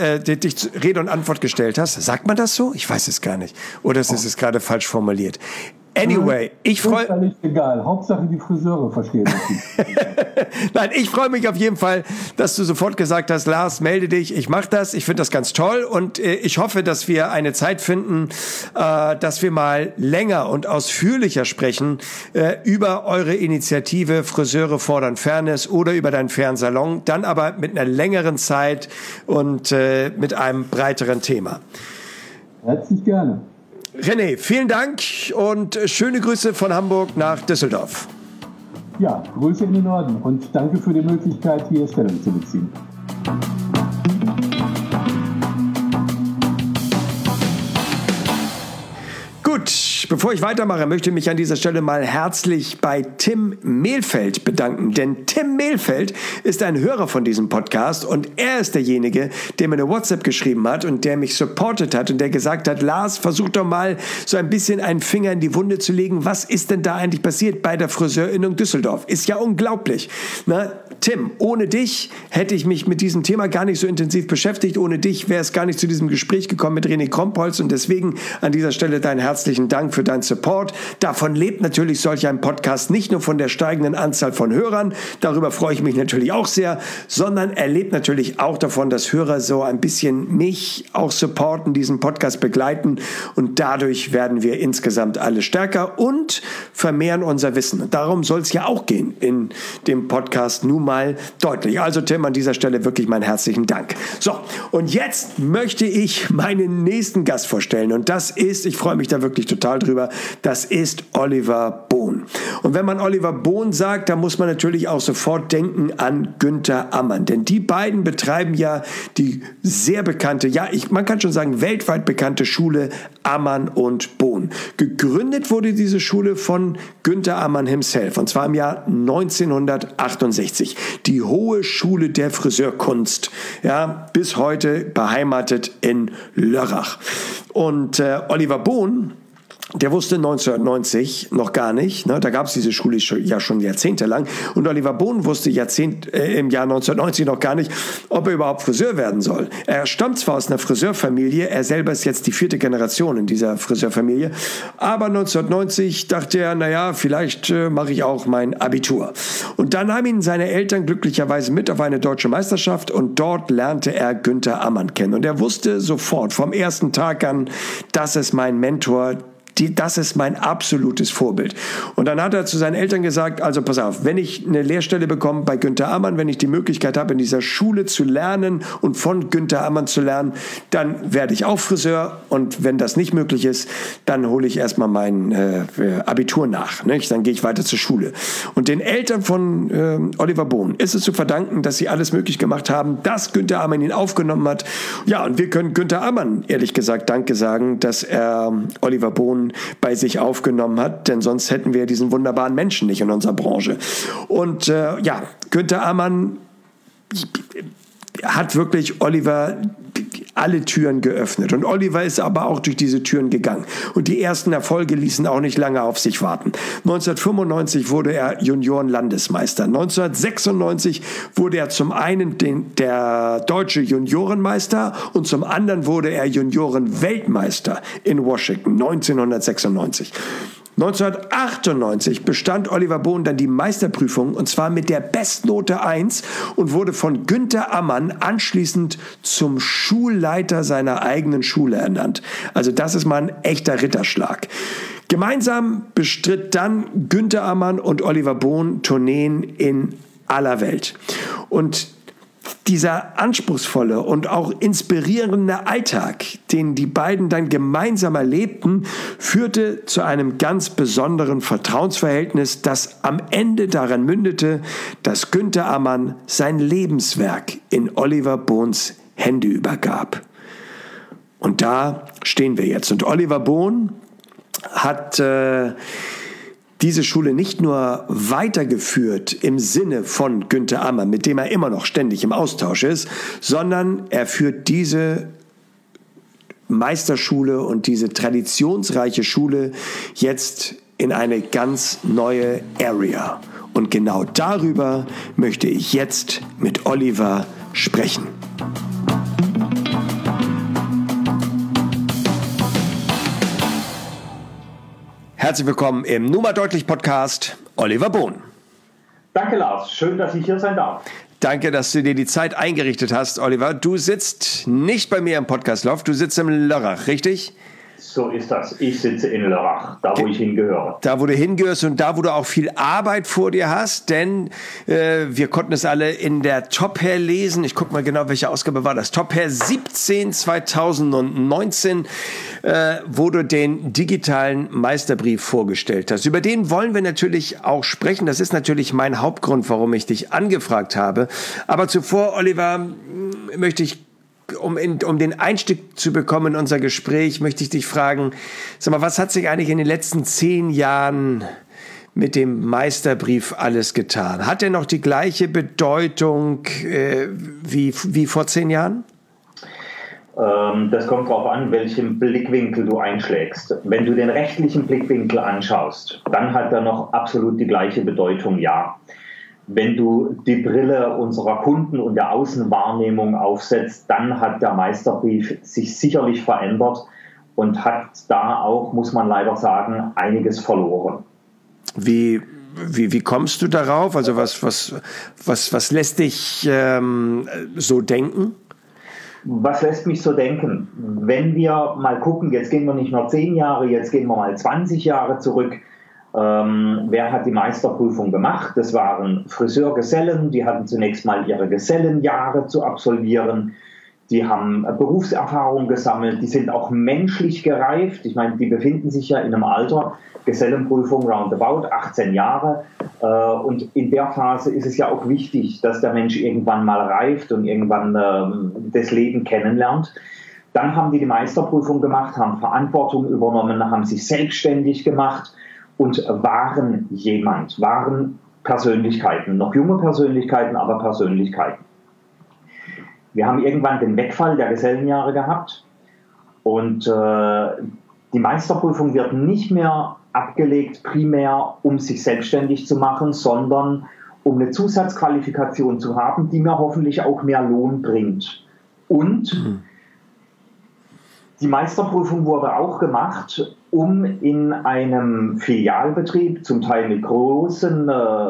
hast. Sagt man das so? Ich weiß es gar nicht. Oder ist es gerade falsch formuliert? Anyway, ich freue mich. Egal, Hauptsache die Friseure verstehen das nicht. Nein, ich freue mich auf jeden Fall, dass du sofort gesagt hast, Lars, melde dich, ich mache das. Ich finde das ganz toll und ich hoffe, dass wir eine Zeit finden, dass wir mal länger und ausführlicher sprechen über eure Initiative Friseure fordern Fairness oder über deinen fairen Salon, dann aber mit einer längeren Zeit und mit einem breiteren Thema. Herzlich gerne. René, vielen Dank und schöne Grüße von Hamburg nach Düsseldorf. Ja, Grüße in den Norden und danke für die Möglichkeit, hier Stellung zu beziehen. Gut, bevor ich weitermache, möchte ich mich an dieser Stelle mal herzlich bei Tim Mehlfeld bedanken. Denn Tim Mehlfeld ist ein Hörer von diesem Podcast und er ist derjenige, der mir eine WhatsApp geschrieben hat und der mich supportet hat und der gesagt hat, Lars, versuch doch mal so ein bisschen einen Finger in die Wunde zu legen. Was ist denn da eigentlich passiert bei der Friseurinnung Düsseldorf? Ist ja unglaublich. Na, Tim, ohne dich hätte ich mich mit diesem Thema gar nicht so intensiv beschäftigt. Ohne dich wäre es gar nicht zu diesem Gespräch gekommen mit René Krompholz und deswegen an dieser Stelle dein herzlichen Dank für deinen Support. Davon lebt natürlich solch ein Podcast nicht nur von der steigenden Anzahl von Hörern, darüber freue ich mich natürlich auch sehr, sondern er lebt natürlich auch davon, dass Hörer so ein bisschen mich auch supporten, diesen Podcast begleiten und dadurch werden wir insgesamt alle stärker und vermehren unser Wissen. Und darum soll es ja auch gehen in dem Podcast nun mal deutlich. Also Tim, an dieser Stelle wirklich meinen herzlichen Dank. So, und jetzt möchte ich meinen nächsten Gast vorstellen und das ist, ich freue mich da wirklich total drüber, das ist Oliver Bohn. Und wenn man Oliver Bohn sagt, dann muss man natürlich auch sofort denken an Günther Ammann, denn die beiden betreiben ja die sehr bekannte, man kann schon sagen weltweit bekannte Schule Ammann und Bohn. Gegründet wurde diese Schule von Günther Ammann himself und zwar im Jahr 1968. Die Hohe Schule der Friseurkunst, ja, bis heute beheimatet in Lörrach. Und Oliver Bohn, der wusste 1990 noch gar nicht, ne, da gab es diese Schule ja schon jahrzehntelang und Oliver Bohn wusste im Jahr 1990 noch gar nicht, ob er überhaupt Friseur werden soll. Er stammt zwar aus einer Friseurfamilie, er selber ist jetzt die 4. Generation in dieser Friseurfamilie, aber 1990 dachte er, naja, vielleicht mache ich auch mein Abitur. Und dann nahmen ihn seine Eltern glücklicherweise mit auf eine deutsche Meisterschaft und dort lernte er Günther Ammann kennen. Und er wusste sofort vom ersten Tag an, das ist mein Mentor, das ist mein absolutes Vorbild. Und dann hat er zu seinen Eltern gesagt, also pass auf, wenn ich eine Lehrstelle bekomme bei Günther Ammann, wenn ich die Möglichkeit habe, in dieser Schule zu lernen und von Günther Ammann zu lernen, dann werde ich auch Friseur und wenn das nicht möglich ist, dann hole ich erstmal mein Abitur nach. Nicht? Dann gehe ich weiter zur Schule. Und den Eltern von Oliver Bohn ist es zu verdanken, dass sie alles möglich gemacht haben, dass Günther Ammann ihn aufgenommen hat. Ja, und wir können Günther Ammann, ehrlich gesagt, Danke sagen, dass er Oliver Bohn bei sich aufgenommen hat, denn sonst hätten wir diesen wunderbaren Menschen nicht in unserer Branche. Und Günther Ammann hat wirklich Oliver alle Türen geöffnet. Und Oliver ist aber auch durch diese Türen gegangen. Und die ersten Erfolge ließen auch nicht lange auf sich warten. 1995 wurde er Juniorenlandesmeister. 1996 wurde er zum einen der deutsche Juniorenmeister und zum anderen wurde er Juniorenweltmeister in Washington 1996. 1998 bestand Oliver Bohn dann die Meisterprüfung und zwar mit der Bestnote 1 und wurde von Günther Ammann anschließend zum Schulleiter seiner eigenen Schule ernannt. Also das ist mal ein echter Ritterschlag. Gemeinsam bestritt dann Günther Ammann und Oliver Bohn Tourneen in aller Welt. Und dieser anspruchsvolle und auch inspirierende Alltag, den die beiden dann gemeinsam erlebten, führte zu einem ganz besonderen Vertrauensverhältnis, das am Ende daran mündete, dass Günther Ammann sein Lebenswerk in Oliver Bohns Hände übergab. Und da stehen wir jetzt. Und Oliver Bohn hat diese Schule nicht nur weitergeführt im Sinne von Günther Ammann, mit dem er immer noch ständig im Austausch ist, sondern er führt diese Meisterschule und diese traditionsreiche Schule jetzt in eine ganz neue Area. Und genau darüber möchte ich jetzt mit Oliver sprechen. Herzlich willkommen im Nummer Deutlich Podcast, Oliver Bohn. Danke, Lars. Schön, dass ich hier sein darf. Danke, dass du dir die Zeit eingerichtet hast, Oliver. Du sitzt nicht bei mir im Podcastloft, du sitzt im Lörrach, richtig? So ist das. Ich sitze in Lörrach, da wo ich hingehöre. Da, wo du hingehörst und da, wo du auch viel Arbeit vor dir hast, denn wir konnten es alle in der Top Hair lesen. Ich gucke mal genau, welche Ausgabe war das. Top Hair 17 2019, wo du den digitalen Meisterbrief vorgestellt hast. Über den wollen wir natürlich auch sprechen. Das ist natürlich mein Hauptgrund, warum ich dich angefragt habe. Aber zuvor, Oliver, möchte ich um den Einstieg zu bekommen in unser Gespräch, möchte ich dich fragen, sag mal, was hat sich eigentlich in den letzten 10 Jahren mit dem Meisterbrief alles getan? Hat er noch die gleiche Bedeutung wie vor 10 Jahren? Das kommt darauf an, welchen Blickwinkel du einschlägst. Wenn du den rechtlichen Blickwinkel anschaust, dann hat er noch absolut die gleiche Bedeutung, ja. Wenn du die Brille unserer Kunden und der Außenwahrnehmung aufsetzt, dann hat der Meisterbrief sich sicherlich verändert und hat da auch, muss man leider sagen, einiges verloren. Wie kommst du darauf? Also was lässt dich so denken? Was lässt mich so denken? Wenn wir mal gucken, jetzt gehen wir nicht nur 10 Jahre, jetzt gehen wir mal 20 Jahre zurück. Wer hat die Meisterprüfung gemacht? Das waren Friseurgesellen, die hatten zunächst mal ihre Gesellenjahre zu absolvieren. Die haben Berufserfahrung gesammelt, die sind auch menschlich gereift. Ich meine, die befinden sich ja in einem Alter, Gesellenprüfung roundabout 18 Jahre. Und in der Phase ist es ja auch wichtig, dass der Mensch irgendwann mal reift und irgendwann das Leben kennenlernt. Dann haben die Meisterprüfung gemacht, haben Verantwortung übernommen, haben sich selbstständig gemacht und waren Persönlichkeiten, noch junge Persönlichkeiten, aber Persönlichkeiten. Wir haben irgendwann den Wegfall der Gesellenjahre gehabt und die Meisterprüfung wird nicht mehr abgelegt primär, um sich selbstständig zu machen, sondern um eine Zusatzqualifikation zu haben, die mir hoffentlich auch mehr Lohn bringt. Und die Meisterprüfung wurde auch gemacht, um in einem Filialbetrieb, zum Teil mit großen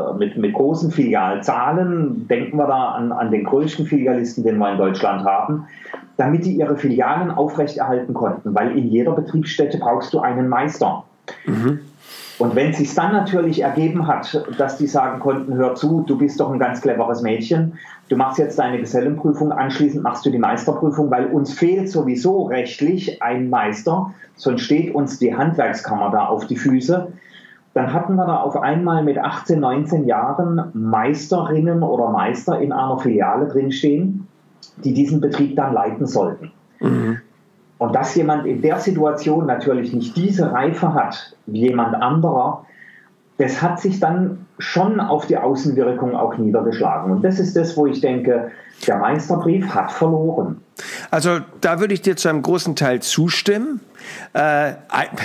Filialzahlen, denken wir da an den größten Filialisten, den wir in Deutschland haben, damit die ihre Filialen aufrechterhalten konnten, weil in jeder Betriebsstätte brauchst du einen Meister. Mhm. Und wenn es sich dann natürlich ergeben hat, dass die sagen konnten, hör zu, du bist doch ein ganz cleveres Mädchen, du machst jetzt deine Gesellenprüfung, anschließend machst du die Meisterprüfung, weil uns fehlt sowieso rechtlich ein Meister, sonst steht uns die Handwerkskammer da auf die Füße. Dann hatten wir da auf einmal mit 18, 19 Jahren Meisterinnen oder Meister in einer Filiale drinstehen, die diesen Betrieb dann leiten sollten. Mhm. Und dass jemand in der Situation natürlich nicht diese Reife hat wie jemand anderer, das hat sich dann schon auf die Außenwirkung auch niedergeschlagen. Und das ist das, wo ich denke, der Meisterbrief hat verloren. Also da würde ich dir zu einem großen Teil zustimmen. Bei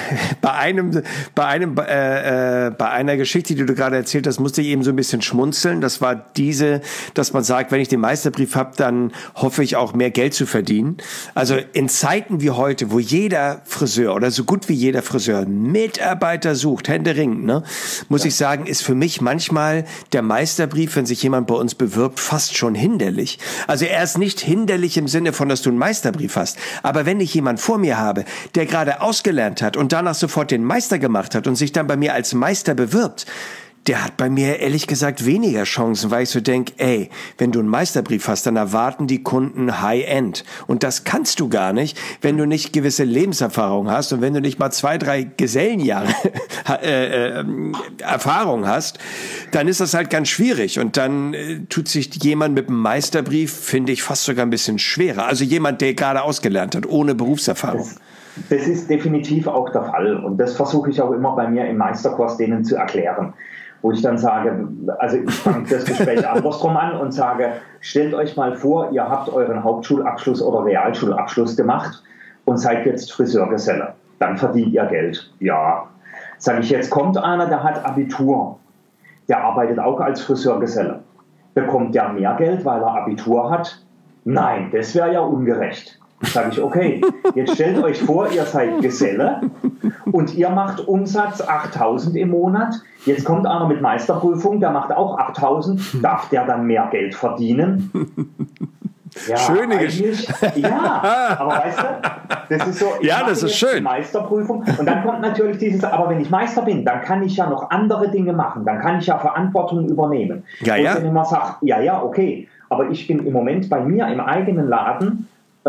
einer Geschichte, die du gerade erzählt hast, musste ich eben so ein bisschen schmunzeln. Das war diese, dass man sagt, wenn ich den Meisterbrief habe, dann hoffe ich auch mehr Geld zu verdienen. Also in Zeiten wie heute, wo jeder Friseur oder so gut wie jeder Friseur Mitarbeiter sucht, händeringend, ne, muss ich sagen, ist für mich manchmal der Meisterbrief, wenn sich jemand bei uns bewirbt, fast schon hinderlich. Also er ist nicht hinderlich im Sinne von, dass du einen Meisterbrief hast. Aber wenn ich jemanden vor mir habe, der gerade ausgelernt hat und danach sofort den Meister gemacht hat und sich dann bei mir als Meister bewirbt, der hat bei mir ehrlich gesagt weniger Chancen, weil ich so denke, ey, wenn du einen Meisterbrief hast, dann erwarten die Kunden High-End. Und das kannst du gar nicht, wenn du nicht gewisse Lebenserfahrung hast und wenn du nicht mal 2, 3 Gesellenjahre Erfahrung hast, dann ist das halt ganz schwierig. Und dann tut sich jemand mit einem Meisterbrief, finde ich, fast sogar ein bisschen schwerer. Also jemand, der gerade ausgelernt hat, ohne Berufserfahrung. Das ist definitiv auch der Fall. Und das versuche ich auch immer bei mir im Meisterkurs denen zu erklären. Wo ich dann sage, also ich fange das Gespräch andersrum an und sage, stellt euch mal vor, ihr habt euren Hauptschulabschluss oder Realschulabschluss gemacht und seid jetzt Friseurgeselle. Dann verdient ihr Geld. Ja. Sage ich, jetzt kommt einer, der hat Abitur. Der arbeitet auch als Friseurgeselle. Bekommt der mehr Geld, weil er Abitur hat? Nein, das wäre ja ungerecht. Sage ich, okay, jetzt stellt euch vor, ihr seid Geselle und ihr macht Umsatz 8.000 im Monat. Jetzt kommt einer mit Meisterprüfung, der macht auch 8.000. Darf der dann mehr Geld verdienen? Ja, schöne Geschichte. Ja, aber weißt du, das ist so, ja, das ist schön. Meisterprüfung. Und dann kommt natürlich dieses, aber wenn ich Meister bin, dann kann ich ja noch andere Dinge machen. Dann kann ich ja Verantwortung übernehmen. Ja, und ja. wenn ich mal sage, ja, okay, aber ich bin im Moment bei mir im eigenen Laden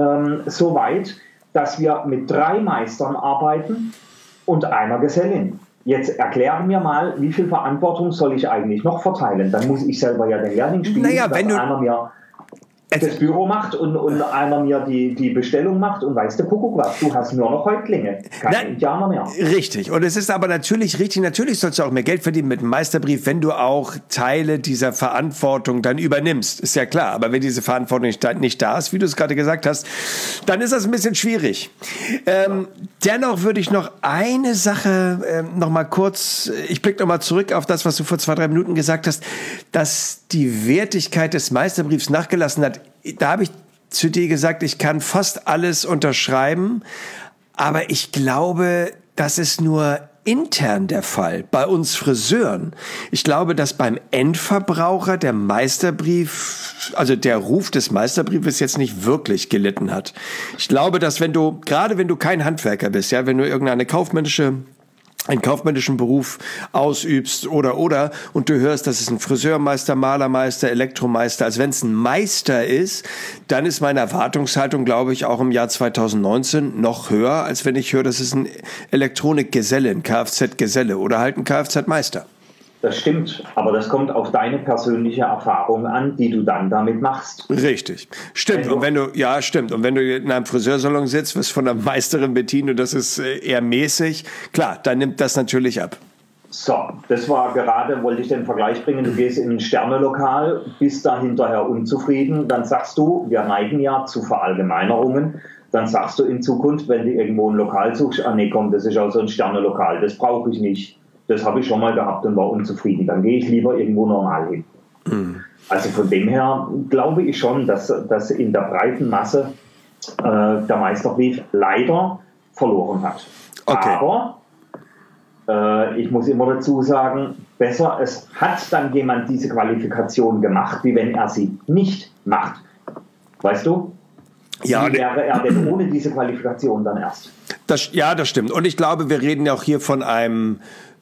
so weit, dass wir mit 3 Meistern arbeiten und einer Gesellin. Jetzt erklär mir mal, wie viel Verantwortung soll ich eigentlich noch verteilen? Dann muss ich selber ja den Lehrling spielen, naja, dass einer mir das Büro macht und einer mir die Bestellung macht und weißt du, Kuckuck was, du hast nur noch Häuptlinge, keine Indianer mehr. Richtig, und es ist aber natürlich richtig, natürlich sollst du auch mehr Geld verdienen mit einem Meisterbrief, wenn du auch Teile dieser Verantwortung dann übernimmst, ist ja klar, aber wenn diese Verantwortung nicht da ist, wie du es gerade gesagt hast, dann ist das ein bisschen schwierig. Dennoch würde ich noch eine Sache noch mal kurz, ich blicke noch mal zurück auf das, was du vor 2-3 Minuten gesagt hast, dass die Wertigkeit des Meisterbriefs nachgelassen hat. Da habe ich zu dir gesagt, ich kann fast alles unterschreiben, aber ich glaube, das ist nur intern der Fall, bei uns Friseuren. Ich glaube, dass beim Endverbraucher der Meisterbrief, also der Ruf des Meisterbriefes jetzt nicht wirklich gelitten hat. Ich glaube, dass gerade wenn du kein Handwerker bist, ja, wenn du einen kaufmännischen Beruf ausübst oder und du hörst, das ist ein Friseurmeister, Malermeister, Elektromeister, als wenn es ein Meister ist, dann ist meine Erwartungshaltung, glaube ich, auch im Jahr 2019 noch höher, als wenn ich höre, das ist ein Elektronikgeselle, ein Kfz-Geselle oder halt ein Kfz-Meister. Das stimmt, aber das kommt auf deine persönliche Erfahrung an, die du dann damit machst. Richtig. Stimmt. Und wenn du in einem Friseursalon sitzt, wirst von einer Meisterin bedient und das ist eher mäßig, klar, dann nimmt das natürlich ab. So, das war gerade, wollte ich den Vergleich bringen, du gehst in ein Sternelokal, bist da hinterher unzufrieden, dann sagst du, wir neigen ja zu Verallgemeinerungen, dann sagst du in Zukunft, wenn du irgendwo ein Lokal suchst, nee komm, das ist also ein Sternelokal, das brauche ich nicht. Das habe ich schon mal gehabt und war unzufrieden. Dann gehe ich lieber irgendwo normal hin. Mhm. Also von dem her glaube ich schon, dass in der breiten Masse der Meisterbrief leider verloren hat. Okay. Aber ich muss immer dazu sagen, besser, es hat dann jemand diese Qualifikation gemacht, wie wenn er sie nicht macht. Weißt du? Ja, wie wäre er denn ohne diese Qualifikation dann erst? Das stimmt. Und ich glaube, wir reden ja auch hier von einem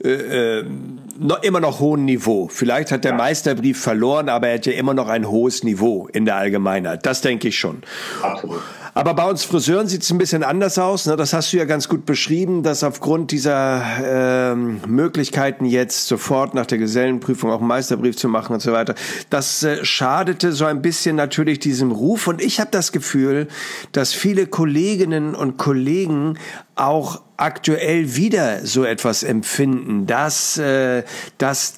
immer noch hohen Niveau. Vielleicht hat der Meisterbrief verloren, aber er hat ja immer noch ein hohes Niveau in der Allgemeinheit. Das denke ich schon. Absolut. Aber bei uns Friseuren sieht es ein bisschen anders aus. Ne? Das hast du ja ganz gut beschrieben, dass aufgrund dieser Möglichkeiten jetzt sofort nach der Gesellenprüfung auch einen Meisterbrief zu machen und so weiter, das schadete so ein bisschen natürlich diesem Ruf. Und ich habe das Gefühl, dass viele Kolleginnen und Kollegen auch aktuell wieder so etwas empfinden, dass das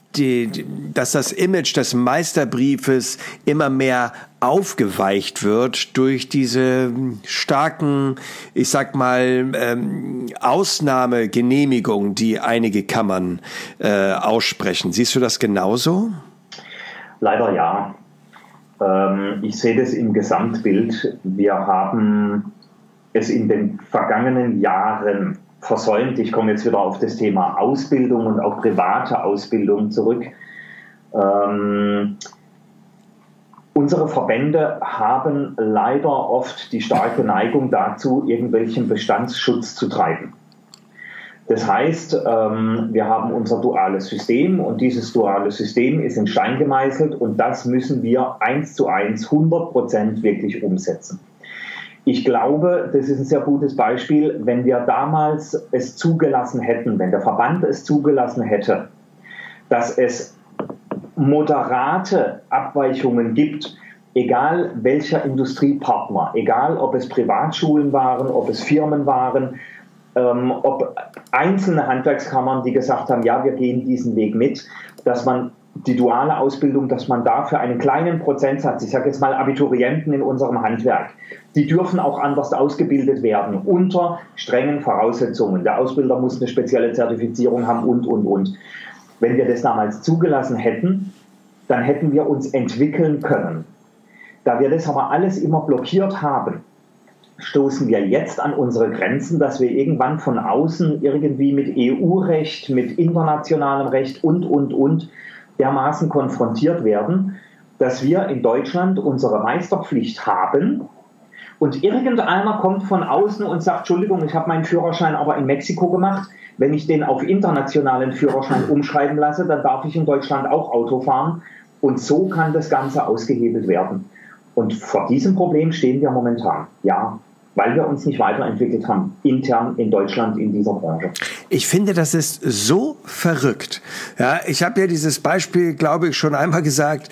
Image des Meisterbriefes immer mehr aufgeweicht wird durch diese starken, ich sag mal, Ausnahmegenehmigungen, die einige Kammern aussprechen. Siehst du das genauso? Leider ja. Ich sehe das im Gesamtbild. Wir haben es in den vergangenen Jahren versäumt. Ich komme jetzt wieder auf das Thema Ausbildung und auch private Ausbildung zurück. Unsere Verbände haben leider oft die starke Neigung dazu, irgendwelchen Bestandsschutz zu treiben. Das heißt, wir haben unser duales System und dieses duale System ist in Stein gemeißelt und das müssen wir 1:1, 100% wirklich umsetzen. Ich glaube, das ist ein sehr gutes Beispiel, wenn wir damals es zugelassen hätten, wenn der Verband es zugelassen hätte, dass es moderate Abweichungen gibt, egal welcher Industriepartner, egal ob es Privatschulen waren, ob es Firmen waren, ob einzelne Handwerkskammern, die gesagt haben, ja, wir gehen diesen Weg mit, dass man die duale Ausbildung, dass man da für einen kleinen Prozentsatz, ich sage jetzt mal Abiturienten in unserem Handwerk, die dürfen auch anders ausgebildet werden, unter strengen Voraussetzungen. Der Ausbilder muss eine spezielle Zertifizierung haben und. Wenn wir das damals zugelassen hätten, dann hätten wir uns entwickeln können. Da wir das aber alles immer blockiert haben, stoßen wir jetzt an unsere Grenzen, dass wir irgendwann von außen irgendwie mit EU-Recht, mit internationalem Recht und dermaßen konfrontiert werden, dass wir in Deutschland unsere Meisterpflicht haben und irgendeiner kommt von außen und sagt, Entschuldigung, ich habe meinen Führerschein aber in Mexiko gemacht, wenn ich den auf internationalen Führerschein umschreiben lasse, dann darf ich in Deutschland auch Auto fahren und so kann das Ganze ausgehebelt werden. Und vor diesem Problem stehen wir momentan, ja, weil wir uns nicht weiterentwickelt haben, intern in Deutschland in dieser Branche. Ich finde, das ist so verrückt. Ja, ich habe ja dieses Beispiel, glaube ich, schon einmal gesagt.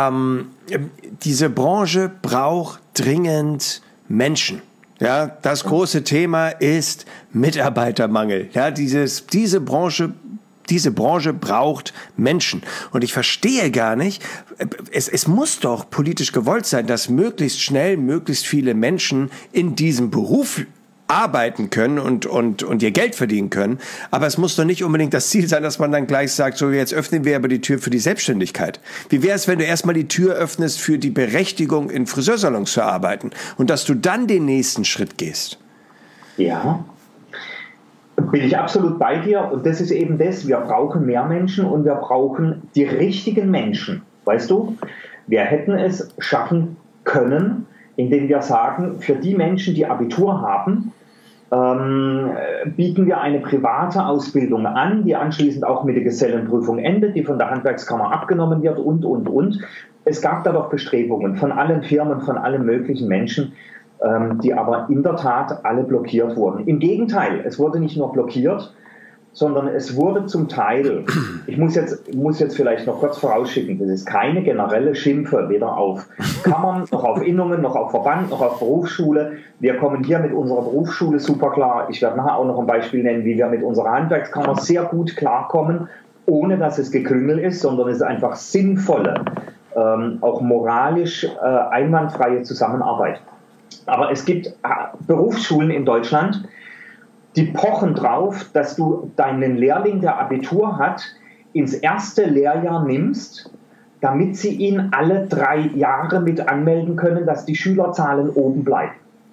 Diese Branche braucht dringend Menschen. Ja, das große Thema ist Mitarbeitermangel. Ja, diese Branche braucht Menschen. Und ich verstehe gar nicht, es muss doch politisch gewollt sein, dass möglichst schnell möglichst viele Menschen in diesem Beruf arbeiten können und ihr Geld verdienen können. Aber es muss doch nicht unbedingt das Ziel sein, dass man dann gleich sagt, so jetzt öffnen wir aber die Tür für die Selbstständigkeit. Wie wäre es, wenn du erstmal die Tür öffnest für die Berechtigung, in Friseursalons zu arbeiten und dass du dann den nächsten Schritt gehst? Ja, bin ich absolut bei dir und das ist eben das, wir brauchen mehr Menschen und wir brauchen die richtigen Menschen, weißt du? Wir hätten es schaffen können, indem wir sagen, für die Menschen, die Abitur haben, bieten wir eine private Ausbildung an, die anschließend auch mit der Gesellenprüfung endet, die von der Handwerkskammer abgenommen wird und. Es gab da doch Bestrebungen von allen Firmen, von allen möglichen Menschen, die aber in der Tat alle blockiert wurden. Im Gegenteil, es wurde nicht nur blockiert, sondern es wurde zum Teil, ich muss jetzt vielleicht noch kurz vorausschicken, das ist keine generelle Schimpfe, weder auf Kammern, noch auf Innungen, noch auf Verband, noch auf Berufsschule. Wir kommen hier mit unserer Berufsschule super klar. Ich werde nachher auch noch ein Beispiel nennen, wie wir mit unserer Handwerkskammer sehr gut klarkommen, ohne dass es Geklüngel ist, sondern es ist einfach sinnvolle, auch moralisch einwandfreie Zusammenarbeit. Aber es gibt Berufsschulen in Deutschland, die pochen drauf, dass du deinen Lehrling, der Abitur hat, ins erste Lehrjahr nimmst, damit sie ihn alle 3 Jahre mit anmelden können, dass die Schülerzahlen oben bleiben.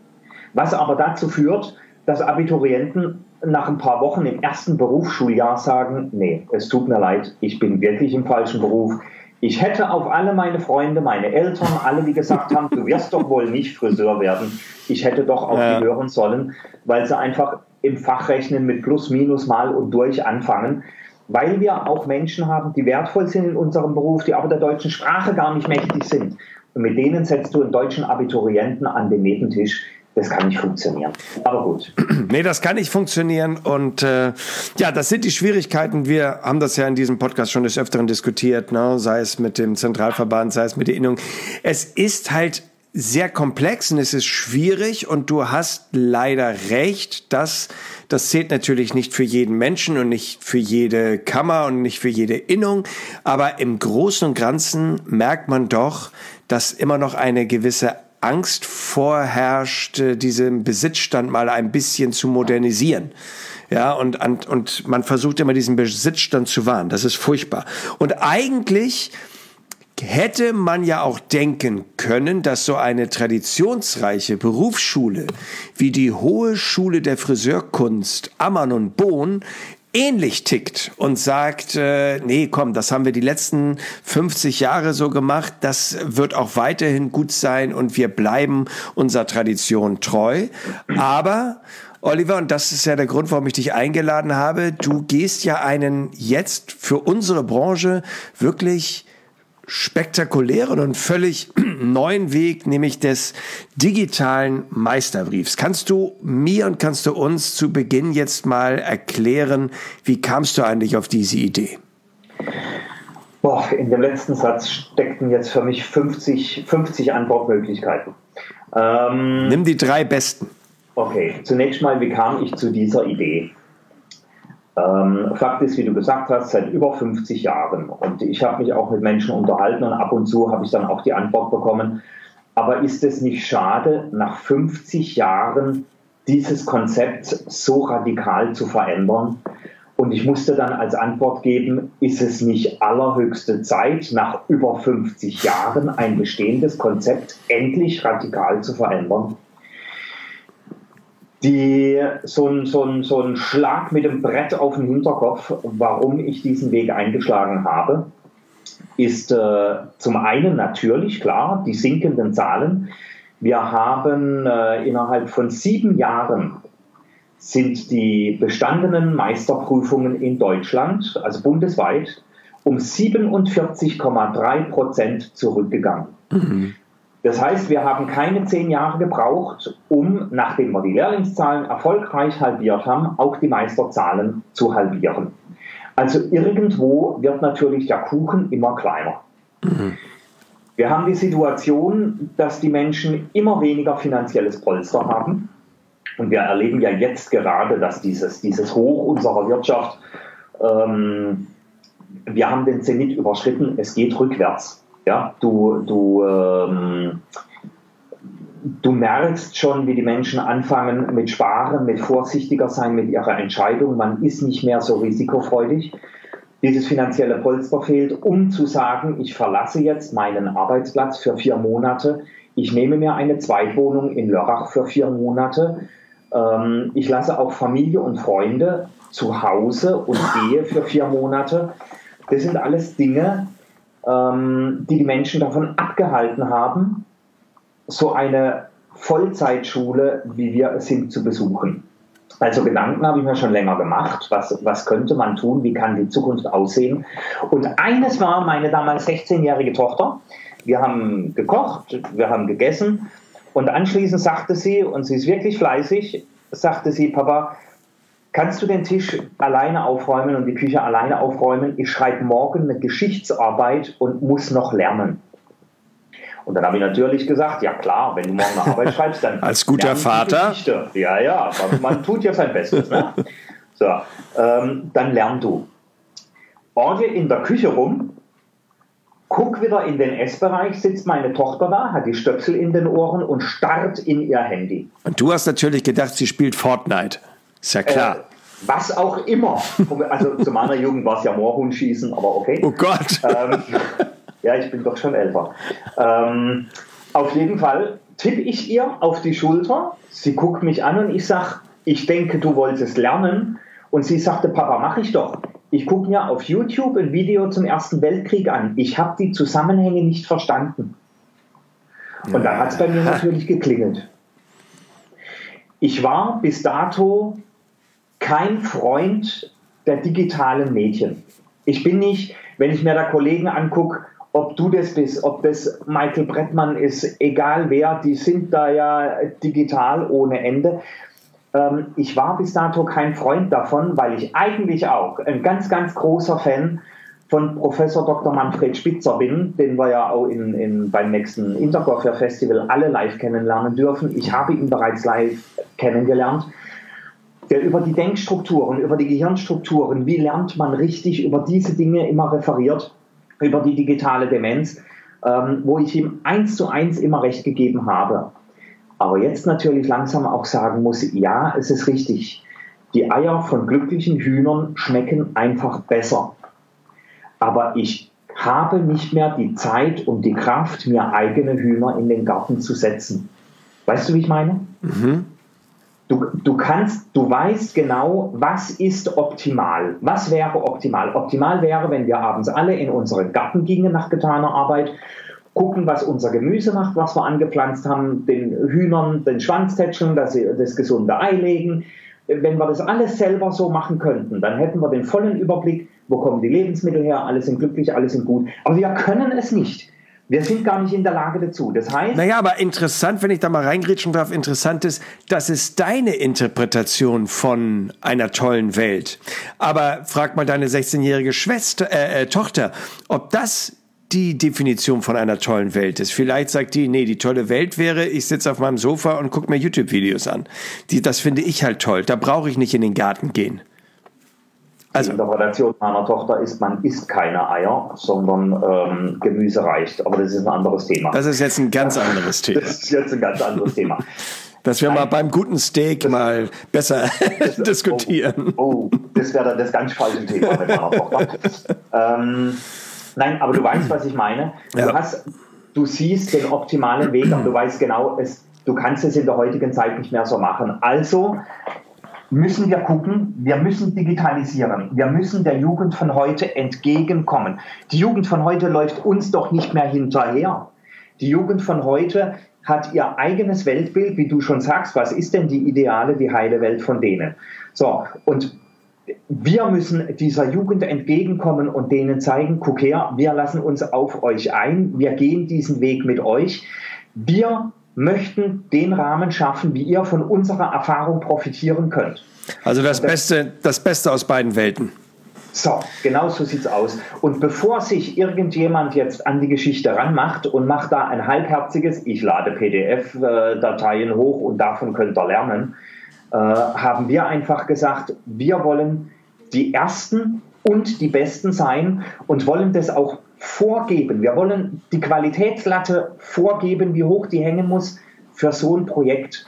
Was aber dazu führt, dass Abiturienten nach ein paar Wochen im ersten Berufsschuljahr sagen, nee, es tut mir leid, ich bin wirklich im falschen Beruf. Ich hätte auf alle meine Freunde, meine Eltern, alle, die gesagt haben, du wirst doch wohl nicht Friseur werden, ich hätte doch auf die hören sollen, weil sie einfach im Fachrechnen mit Plus, Minus, Mal und durch anfangen, weil wir auch Menschen haben, die wertvoll sind in unserem Beruf, die aber der deutschen Sprache gar nicht mächtig sind. Und mit denen setzt du einen deutschen Abiturienten an den Nebentisch. Das kann nicht funktionieren. Aber gut. Nee, das kann nicht funktionieren. Und ja, das sind die Schwierigkeiten. Wir haben das ja in diesem Podcast schon des Öfteren diskutiert, ne? Sei es mit dem Zentralverband, sei es mit der Innung. Es ist halt sehr komplex und es ist schwierig und du hast leider recht, dass das zählt natürlich nicht für jeden Menschen und nicht für jede Kammer und nicht für jede Innung, aber im Großen und Ganzen merkt man doch, dass immer noch eine gewisse Angst vorherrscht, diesen Besitzstand mal ein bisschen zu modernisieren. Ja, und man versucht immer diesen Besitzstand zu wahren. Das ist furchtbar. Und eigentlich hätte man ja auch denken können, dass so eine traditionsreiche Berufsschule wie die Hohe Schule der Friseurkunst Ammann und Bohn ähnlich tickt und sagt, nee, komm, das haben wir die letzten 50 Jahre so gemacht, das wird auch weiterhin gut sein und wir bleiben unserer Tradition treu. Aber Oliver, und das ist ja der Grund, warum ich dich eingeladen habe, du gehst ja einen jetzt für unsere Branche wirklich spektakulären und völlig neuen Weg, nämlich des digitalen Meisterbriefs. Kannst du mir und kannst du uns zu Beginn jetzt mal erklären, wie kamst du eigentlich auf diese Idee? Boah, in dem letzten Satz steckten jetzt für mich 50 Antwortmöglichkeiten. Nimm die 3 besten. Okay, zunächst mal, wie kam ich zu dieser Idee? Fakt ist, wie du gesagt hast, seit über 50 Jahren. Und ich habe mich auch mit Menschen unterhalten und ab und zu habe ich dann auch die Antwort bekommen, aber ist es nicht schade, nach 50 Jahren dieses Konzept so radikal zu verändern? Und ich musste dann als Antwort geben, ist es nicht allerhöchste Zeit, nach über 50 Jahren ein bestehendes Konzept endlich radikal zu verändern? So ein Schlag mit dem Brett auf den Hinterkopf, warum ich diesen Weg eingeschlagen habe, ist zum einen natürlich klar die sinkenden Zahlen. Wir haben innerhalb von 7 Jahren sind die bestandenen Meisterprüfungen in Deutschland, also bundesweit, um 47,3% zurückgegangen. Mhm. Das heißt, wir haben keine 10 Jahre gebraucht, um, nachdem wir die Lehrlingszahlen erfolgreich halbiert haben, auch die Meisterzahlen zu halbieren. Also irgendwo wird natürlich der Kuchen immer kleiner. Mhm. Wir haben die Situation, dass die Menschen immer weniger finanzielles Polster haben. Und wir erleben ja jetzt gerade, dass dieses Hoch unserer Wirtschaft, wir haben den Zenit überschritten, es geht rückwärts. Ja, du merkst schon, wie die Menschen anfangen mit Sparen, mit vorsichtiger sein mit ihrer Entscheidung. Man ist nicht mehr so risikofreudig. Dieses finanzielle Polster fehlt, um zu sagen, ich verlasse jetzt meinen Arbeitsplatz für 4 Monate. Ich nehme mir eine Zweitwohnung in Lörrach für 4 Monate. Ich lasse auch Familie und Freunde zu Hause und gehe für 4 Monate. Das sind alles Dinge, die Menschen davon abgehalten haben, so eine Vollzeitschule, wie wir es sind, zu besuchen. Also Gedanken habe ich mir schon länger gemacht, was könnte man tun, wie kann die Zukunft aussehen. Und eines war meine damals 16-jährige Tochter. Wir haben gekocht, wir haben gegessen und anschließend sagte sie, und sie ist wirklich fleißig, sagte sie, Papa, kannst du den Tisch alleine aufräumen und die Küche alleine aufräumen? Ich schreibe morgen eine Geschichtsarbeit und muss noch lernen. Und dann habe ich natürlich gesagt, ja klar, wenn du morgen eine Arbeit schreibst, dann als guter Vater. Ja, man tut ja sein Bestes. Ne? So, dann lern du. Orgel in der Küche rum, guck wieder in den Essbereich, sitzt meine Tochter da, hat die Stöpsel in den Ohren und starrt in ihr Handy. Und du hast natürlich gedacht, sie spielt Fortnite. Ist ja klar. Was auch immer. Also zu meiner Jugend war es ja Moorhuhn-Schießen, aber okay. Oh Gott. Ja, ich bin doch schon älter. Auf jeden Fall tippe ich ihr auf die Schulter. Sie guckt mich an und ich sage, ich denke, du wolltest lernen. Und sie sagte, Papa, mach ich doch. Ich gucke mir auf YouTube ein Video zum Ersten Weltkrieg an. Ich habe die Zusammenhänge nicht verstanden. Und dann hat es bei mir natürlich geklingelt. Ich war bis dato kein Freund der digitalen Medien. Ich bin nicht, wenn ich mir da Kollegen angucke, ob du das bist, ob das Michael Brettmann ist, egal wer, die sind da ja digital ohne Ende. Ich war bis dato kein Freund davon, weil ich eigentlich auch ein ganz, ganz großer Fan von Professor Dr. Manfred Spitzer bin, den wir ja auch beim nächsten Intercoiffeur Festival alle live kennenlernen dürfen. Ich habe ihn bereits live kennengelernt. Der über die Denkstrukturen, über die Gehirnstrukturen, wie lernt man richtig, über diese Dinge immer referiert, über die digitale Demenz, wo ich ihm 1:1 immer recht gegeben habe. Aber jetzt natürlich langsam auch sagen muss, ja, es ist richtig. Die Eier von glücklichen Hühnern schmecken einfach besser. Aber ich habe nicht mehr die Zeit und die Kraft, mir eigene Hühner in den Garten zu setzen. Weißt du, wie ich meine? Mhm. Du weißt genau, was ist optimal. Was wäre optimal? Optimal wäre, wenn wir abends alle in unseren Garten gingen nach getaner Arbeit, gucken, was unser Gemüse macht, was wir angepflanzt haben, den Hühnern den Schwanz tätscheln, dass sie das gesunde Ei legen. Wenn wir das alles selber so machen könnten, dann hätten wir den vollen Überblick, wo kommen die Lebensmittel her, alle sind glücklich, alle sind gut. Aber wir können es nicht. Wir sind gar nicht in der Lage dazu. Das heißt... Naja, aber interessant, wenn ich da mal reingrätschen darf, interessant ist, das ist deine Interpretation von einer tollen Welt. Aber frag mal deine 16-jährige Tochter, ob das die Definition von einer tollen Welt ist. Vielleicht sagt die, nee, die tolle Welt wäre, ich sitze auf meinem Sofa und gucke mir YouTube-Videos an. Das finde ich halt toll. Da brauche ich nicht in den Garten gehen. Die Interpretation meiner Tochter ist, man isst keine Eier, sondern Gemüse reicht. Aber das ist ein anderes Thema. Das ist jetzt ein ganz anderes Thema. Dass wir mal beim guten Steak mal besser diskutieren. Das wäre dann das ganz falsche Thema mit meiner Tochter. Nein, aber du weißt, was ich meine. Ja. Du siehst den optimalen Weg, aber du weißt genau, du kannst es in der heutigen Zeit nicht mehr so machen. Also müssen wir gucken, wir müssen digitalisieren. Wir müssen der Jugend von heute entgegenkommen. Die Jugend von heute läuft uns doch nicht mehr hinterher. Die Jugend von heute hat ihr eigenes Weltbild, wie du schon sagst. Was ist denn die ideale, die heile Welt von denen? So, und wir müssen dieser Jugend entgegenkommen und denen zeigen, guck her, wir lassen uns auf euch ein, wir gehen diesen Weg mit euch. Wir möchten den Rahmen schaffen, wie ihr von unserer Erfahrung profitieren könnt. Also das Beste aus beiden Welten. So, genau so sieht's aus. Und bevor sich irgendjemand jetzt an die Geschichte ranmacht und macht da ein halbherziges, ich lade PDF-Dateien hoch und davon könnt ihr lernen, haben wir einfach gesagt, wir wollen die Ersten und die Besten sein und wollen das auch vorgeben. Wir wollen die Qualitätslatte vorgeben, wie hoch die hängen muss für so ein Projekt.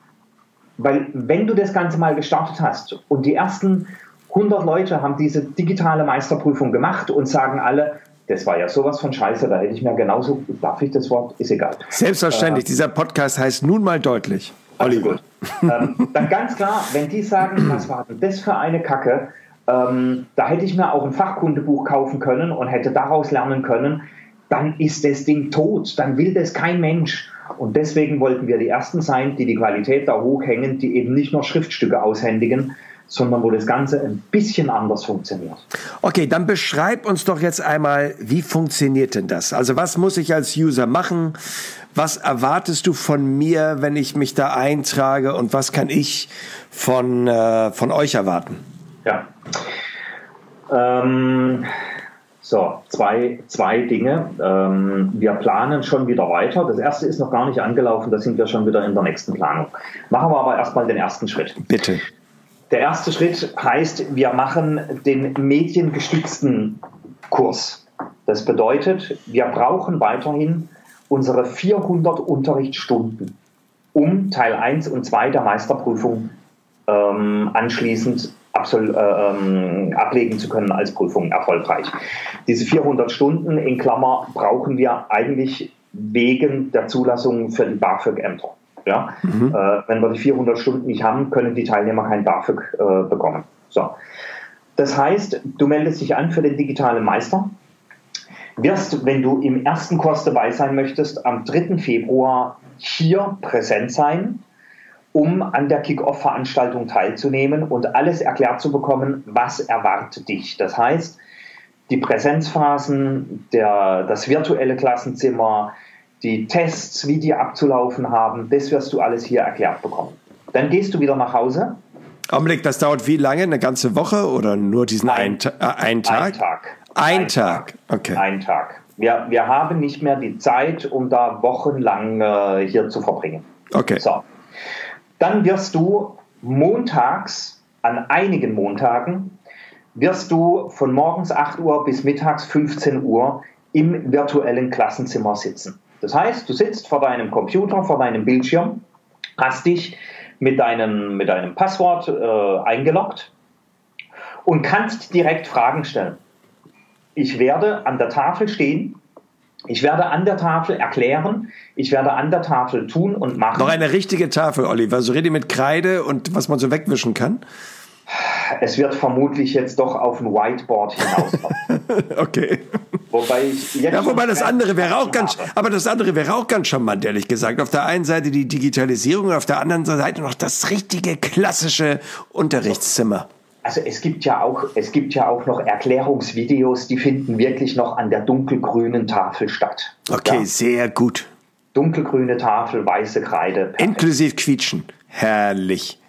Weil wenn du das Ganze mal gestartet hast und die ersten 100 Leute haben diese digitale Meisterprüfung gemacht und sagen alle, das war ja sowas von Scheiße, da hätte ich mir genauso, darf ich das Wort, ist egal. Selbstverständlich, dieser Podcast heißt nun mal deutlich. Olli, gut. Dann ganz klar, wenn die sagen, was war denn das für eine Kacke, da hätte ich mir auch ein Fachkundebuch kaufen können und hätte daraus lernen können, dann ist das Ding tot, dann will das kein Mensch. Und deswegen wollten wir die Ersten sein, die Qualität da hochhängen, die eben nicht nur Schriftstücke aushändigen, sondern wo das Ganze ein bisschen anders funktioniert. Okay, dann beschreib uns doch jetzt einmal, wie funktioniert denn das? Also was muss ich als User machen? Was erwartest du von mir, wenn ich mich da eintrage? Und was kann ich von euch erwarten? Ja. Zwei Dinge. Wir planen schon wieder weiter. Das erste ist noch gar nicht angelaufen, da sind wir schon wieder in der nächsten Planung. Machen wir aber erstmal den ersten Schritt. Bitte. Der erste Schritt heißt, wir machen den mediengestützten Kurs. Das bedeutet, wir brauchen weiterhin unsere 400 Unterrichtsstunden, um Teil 1 und 2 der Meisterprüfung anschließend ablegen zu können als Prüfung erfolgreich. Diese 400 Stunden in Klammer brauchen wir eigentlich wegen der Zulassung für die BAföG-Ämter. Ja? Wenn wir die 400 Stunden nicht haben, können die Teilnehmer kein BAföG bekommen. So. Das heißt, du meldest dich an für den digitalen Meister, wirst, wenn du im ersten Kurs dabei sein möchtest, am 3. Februar hier präsent sein, um an der Kick-Off-Veranstaltung teilzunehmen und alles erklärt zu bekommen, was erwartet dich. Das heißt, die Präsenzphasen, das virtuelle Klassenzimmer, die Tests, wie die abzulaufen haben, das wirst du alles hier erklärt bekommen. Dann gehst du wieder nach Hause. Augenblick, das dauert wie lange? Eine ganze Woche oder nur diesen einen Tag? Ein Tag. Ein Tag, okay. Ein Tag. Wir haben nicht mehr die Zeit, um da wochenlang hier zu verbringen. Okay. So. Dann wirst du montags, an einigen Montagen, wirst du von morgens 8 Uhr bis mittags 15 Uhr im virtuellen Klassenzimmer sitzen. Das heißt, du sitzt vor deinem Computer, vor deinem Bildschirm, hast dich mit deinem Passwort eingeloggt und kannst direkt Fragen stellen. Ich werde an der Tafel stehen, ich werde an der Tafel erklären, ich werde an der Tafel tun und machen. Noch eine richtige Tafel, Oliver, so rede mit Kreide und was man so wegwischen kann? Es wird vermutlich jetzt doch auf ein Whiteboard hinauslaufen. Okay. Wobei das andere wäre auch ganz charmant, ehrlich gesagt. Auf der einen Seite die Digitalisierung und auf der anderen Seite noch das richtige klassische Unterrichtszimmer. Also es gibt ja auch noch Erklärungsvideos, die finden wirklich noch an der dunkelgrünen Tafel statt. Okay, ja. Sehr gut. Dunkelgrüne Tafel, weiße Kreide. Perfekt. Inklusiv Quietschen. Herrlich.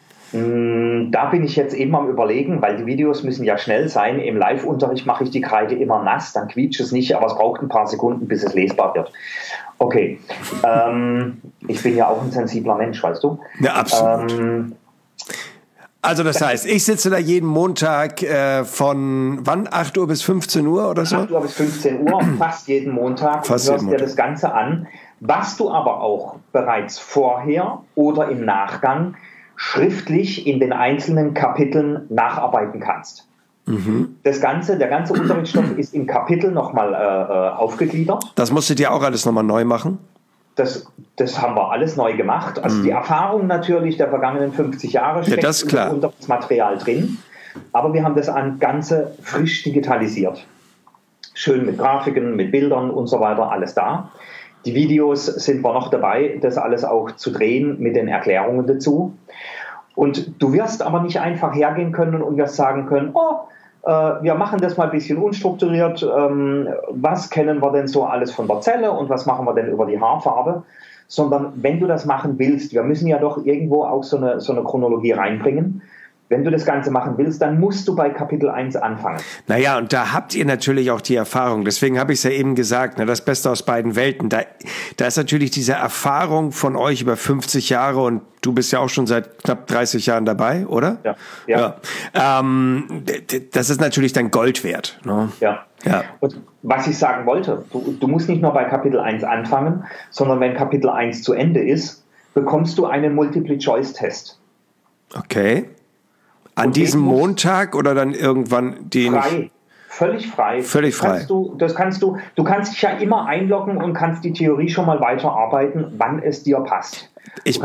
Da bin ich jetzt eben am Überlegen, weil die Videos müssen ja schnell sein. Im Live-Unterricht mache ich die Kreide immer nass, dann quietscht es nicht, aber es braucht ein paar Sekunden, bis es lesbar wird. Okay, ich bin ja auch ein sensibler Mensch, weißt du? Ja, absolut. Also das heißt, ich sitze da jeden Montag von wann? 8 Uhr bis 15 Uhr oder so? 8 Uhr bis 15 Uhr, fast jeden Montag. Du hörst dir das Ganze an. Was du aber auch bereits vorher oder im Nachgang schriftlich in den einzelnen Kapiteln nacharbeiten kannst. Der ganze Unterrichtsstoff ist in Kapitel nochmal aufgegliedert. Das musstet ihr auch alles nochmal neu machen? Das haben wir alles neu gemacht. Also die Erfahrung natürlich der vergangenen 50 Jahre steckt im Unterrichtsmaterial drin. Aber wir haben das Ganze frisch digitalisiert. Schön mit Grafiken, mit Bildern und so weiter, alles da. Die Videos sind wir noch dabei, das alles auch zu drehen mit den Erklärungen dazu. Und du wirst aber nicht einfach hergehen können und wirst sagen können, wir machen das mal ein bisschen unstrukturiert. Was kennen wir denn so alles von der Zelle und was machen wir denn über die Haarfarbe? Sondern wenn du das machen willst, wir müssen ja doch irgendwo auch so eine Chronologie reinbringen. Wenn du das Ganze machen willst, dann musst du bei Kapitel 1 anfangen. Naja, und da habt ihr natürlich auch die Erfahrung. Deswegen habe ich es ja eben gesagt, das Beste aus beiden Welten. Da ist natürlich diese Erfahrung von euch über 50 Jahre und du bist ja auch schon seit knapp 30 Jahren dabei, oder? Ja. Das ist natürlich dann Gold wert. Ne? Ja. Und was ich sagen wollte, du musst nicht nur bei Kapitel 1 anfangen, sondern wenn Kapitel 1 zu Ende ist, bekommst du einen Multiple-Choice-Test. Okay. An diesem Montag oder dann irgendwann frei. Völlig frei. Völlig frei. Du kannst dich ja immer einloggen und kannst die Theorie schon mal weiterarbeiten, wann es dir passt. Ich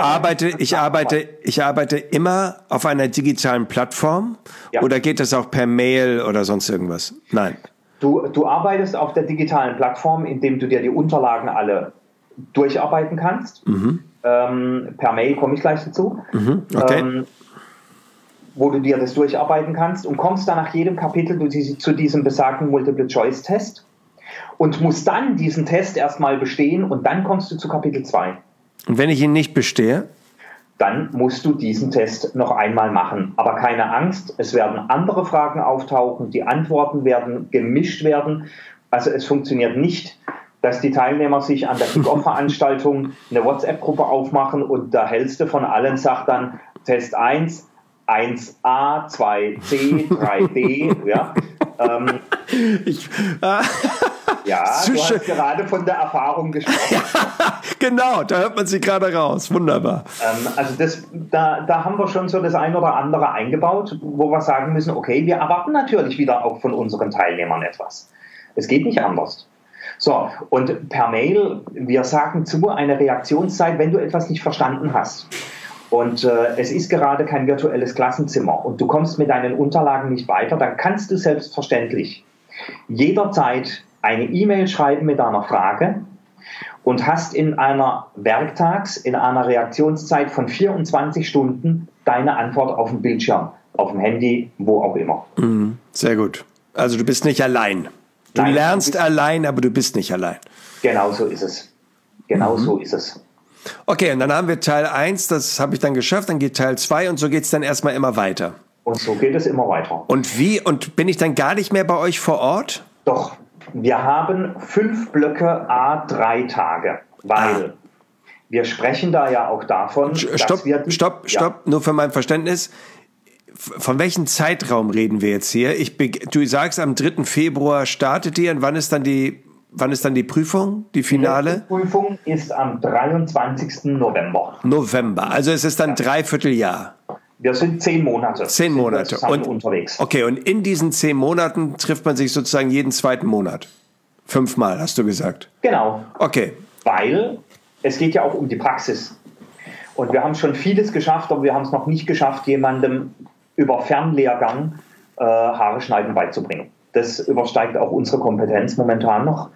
arbeite immer auf einer digitalen Plattform oder geht das auch per Mail oder sonst irgendwas? Nein. Du arbeitest auf der digitalen Plattform, indem du dir die Unterlagen alle durcharbeiten kannst. Per Mail komme ich gleich dazu. Okay. Wo du dir das durcharbeiten kannst und kommst dann nach jedem Kapitel zu diesem besagten Multiple-Choice-Test und musst dann diesen Test erstmal bestehen und dann kommst du zu Kapitel 2. Und wenn ich ihn nicht bestehe? Dann musst du diesen Test noch einmal machen. Aber keine Angst, es werden andere Fragen auftauchen, die Antworten werden gemischt werden. Also es funktioniert nicht, dass die Teilnehmer sich an der Kick-Off-Veranstaltung eine WhatsApp-Gruppe aufmachen und der hellste von allen sagt dann Test 1, 1a, 2c, 3d, ja. Du hast gerade von der Erfahrung gesprochen. Genau, da hört man sie gerade raus. Wunderbar. Also da haben wir schon so das ein oder andere eingebaut, wo wir sagen müssen, okay, wir erwarten natürlich wieder auch von unseren Teilnehmern etwas. Es geht nicht anders. So, und per Mail, wir sagen zu, eine Reaktionszeit, wenn du etwas nicht verstanden hast. Und es ist gerade kein virtuelles Klassenzimmer und du kommst mit deinen Unterlagen nicht weiter, dann kannst du selbstverständlich jederzeit eine E-Mail schreiben mit einer Frage und hast in einer Reaktionszeit von 24 Stunden deine Antwort auf dem Bildschirm, auf dem Handy, wo auch immer. Sehr gut. Also du bist nicht allein. Du lernst allein, aber du bist nicht allein. Genau so ist es. So ist es. Okay, und dann haben wir Teil 1, das habe ich dann geschafft, dann geht Teil 2 und so geht es dann erstmal immer weiter. Und so geht es immer weiter. Und bin ich dann gar nicht mehr bei euch vor Ort? Doch, wir haben 5 Blöcke A3 Tage, weil wir sprechen da ja auch davon, Stopp, nur für mein Verständnis. Von welchem Zeitraum reden wir jetzt hier? Du sagst, am 3. Februar startet ihr und wann ist dann die Prüfung, die Finale? Die Prüfung ist am 23. November. Also es ist dann 3/4 Jahr. Wir sind 10 Monate. 10 Monate. Und unterwegs. Okay, und in diesen 10 Monaten trifft man sich sozusagen jeden zweiten Monat. 5-mal, hast du gesagt. Genau. Okay. Weil es geht ja auch um die Praxis. Und wir haben schon vieles geschafft, aber wir haben es noch nicht geschafft, jemandem über Fernlehrgang Haare schneiden beizubringen. Das übersteigt auch unsere Kompetenz momentan noch.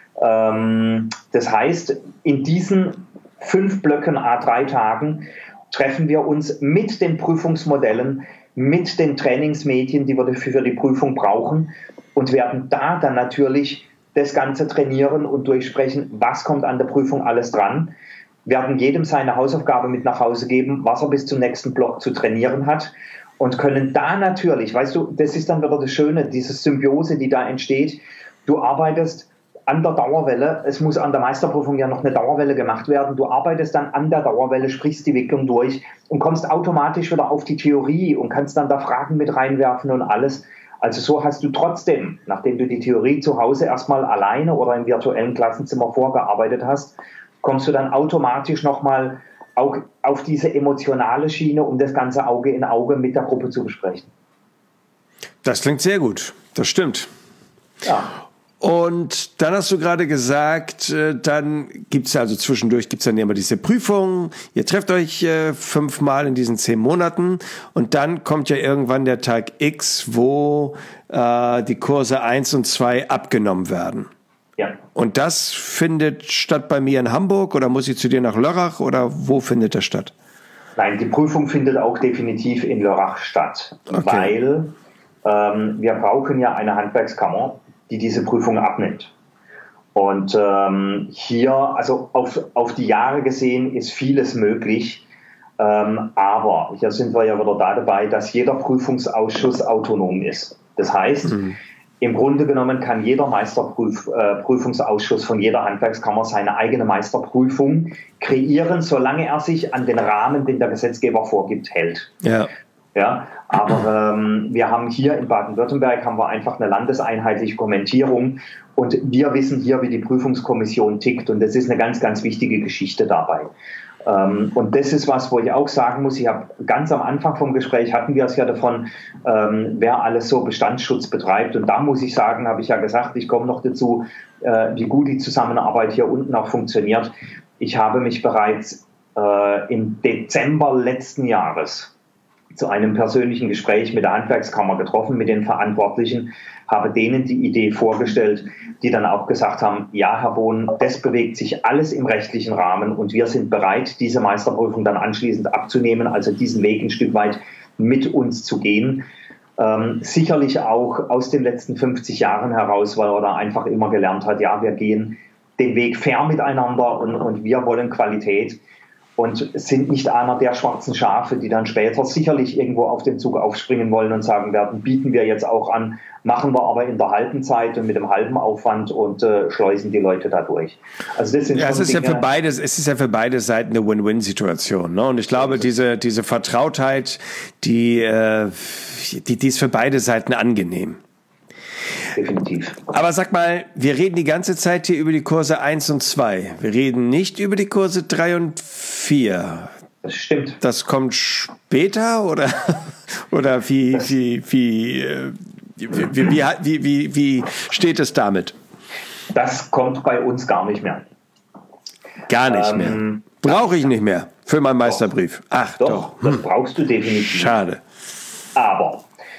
Das heißt, in diesen 5 Blöcken A3 Tagen treffen wir uns mit den Prüfungsmodellen, mit den Trainingsmedien, die wir für die Prüfung brauchen und werden da dann natürlich das Ganze trainieren und durchsprechen, was kommt an der Prüfung alles dran. Wir werden jedem seine Hausaufgabe mit nach Hause geben, was er bis zum nächsten Block zu trainieren hat und können da natürlich, weißt du, das ist dann wieder das Schöne, diese Symbiose, die da entsteht. Du arbeitest an der Dauerwelle, es muss an der Meisterprüfung ja noch eine Dauerwelle gemacht werden, du arbeitest dann an der Dauerwelle, sprichst die Wicklung durch und kommst automatisch wieder auf die Theorie und kannst dann da Fragen mit reinwerfen und alles. Also so hast du trotzdem, nachdem du die Theorie zu Hause erstmal alleine oder im virtuellen Klassenzimmer vorgearbeitet hast, kommst du dann automatisch nochmal auch auf diese emotionale Schiene, um das Ganze Auge in Auge mit der Gruppe zu besprechen. Das klingt sehr gut, das stimmt. Ja. Und dann hast du gerade gesagt, dann gibt es also zwischendurch gibt's dann immer diese Prüfungen. Ihr trefft euch 5-mal in diesen 10 Monaten und dann kommt ja irgendwann der Tag X, wo die Kurse 1 und 2 abgenommen werden. Ja. Und das findet statt bei mir in Hamburg oder muss ich zu dir nach Lörrach oder wo findet das statt? Nein, die Prüfung findet auch definitiv in Lörrach statt, weil wir brauchen ja eine Handwerkskammer, die diese Prüfung abnimmt. Und hier, also auf die Jahre gesehen, ist vieles möglich. Aber hier sind wir ja wieder dabei, dass jeder Prüfungsausschuss autonom ist. Das heißt, im Grunde genommen kann jeder Meisterprüfungsausschuss von jeder Handwerkskammer seine eigene Meisterprüfung kreieren, solange er sich an den Rahmen, den der Gesetzgeber vorgibt, hält. Ja. Ja, aber wir haben hier in Baden-Württemberg einfach eine landeseinheitliche Kommentierung und wir wissen hier, wie die Prüfungskommission tickt und das ist eine ganz, ganz wichtige Geschichte dabei. Und das ist was, wo ich auch sagen muss, ich habe ganz am Anfang vom Gespräch hatten wir es ja davon, wer alles so Bestandsschutz betreibt und da muss ich sagen, habe ich ja gesagt, ich komme noch dazu, wie gut die Zusammenarbeit hier unten auch funktioniert. Ich habe mich bereits im Dezember letzten Jahres zu einem persönlichen Gespräch mit der Handwerkskammer getroffen, mit den Verantwortlichen, habe denen die Idee vorgestellt, die dann auch gesagt haben, ja, Herr Bohn, das bewegt sich alles im rechtlichen Rahmen und wir sind bereit, diese Meisterprüfung dann anschließend abzunehmen, also diesen Weg ein Stück weit mit uns zu gehen. Sicherlich auch aus den letzten 50 Jahren heraus, weil er da einfach immer gelernt hat, ja, wir gehen den Weg fair miteinander und wir wollen Qualität. Und sind nicht einer der schwarzen Schafe, die dann später sicherlich irgendwo auf den Zug aufspringen wollen und sagen werden, bieten wir jetzt auch an, machen wir aber in der halben Zeit und mit dem halben Aufwand und schleusen die Leute da durch. Also das sind ja, schon es ist ja für beide Seiten eine Win-Win-Situation. Ne? Und ich glaube, diese Vertrautheit, die ist für beide Seiten angenehm. Definitiv. Aber sag mal, wir reden die ganze Zeit hier über die Kurse 1 und 2. Wir reden nicht über die Kurse 3 und 4. Das stimmt. Das kommt später oder wie steht es damit? Das kommt bei uns gar nicht mehr. Gar nicht mehr. Brauche ich nicht mehr für meinen Meisterbrief. Ach doch. Das brauchst du definitiv. Schade. Aber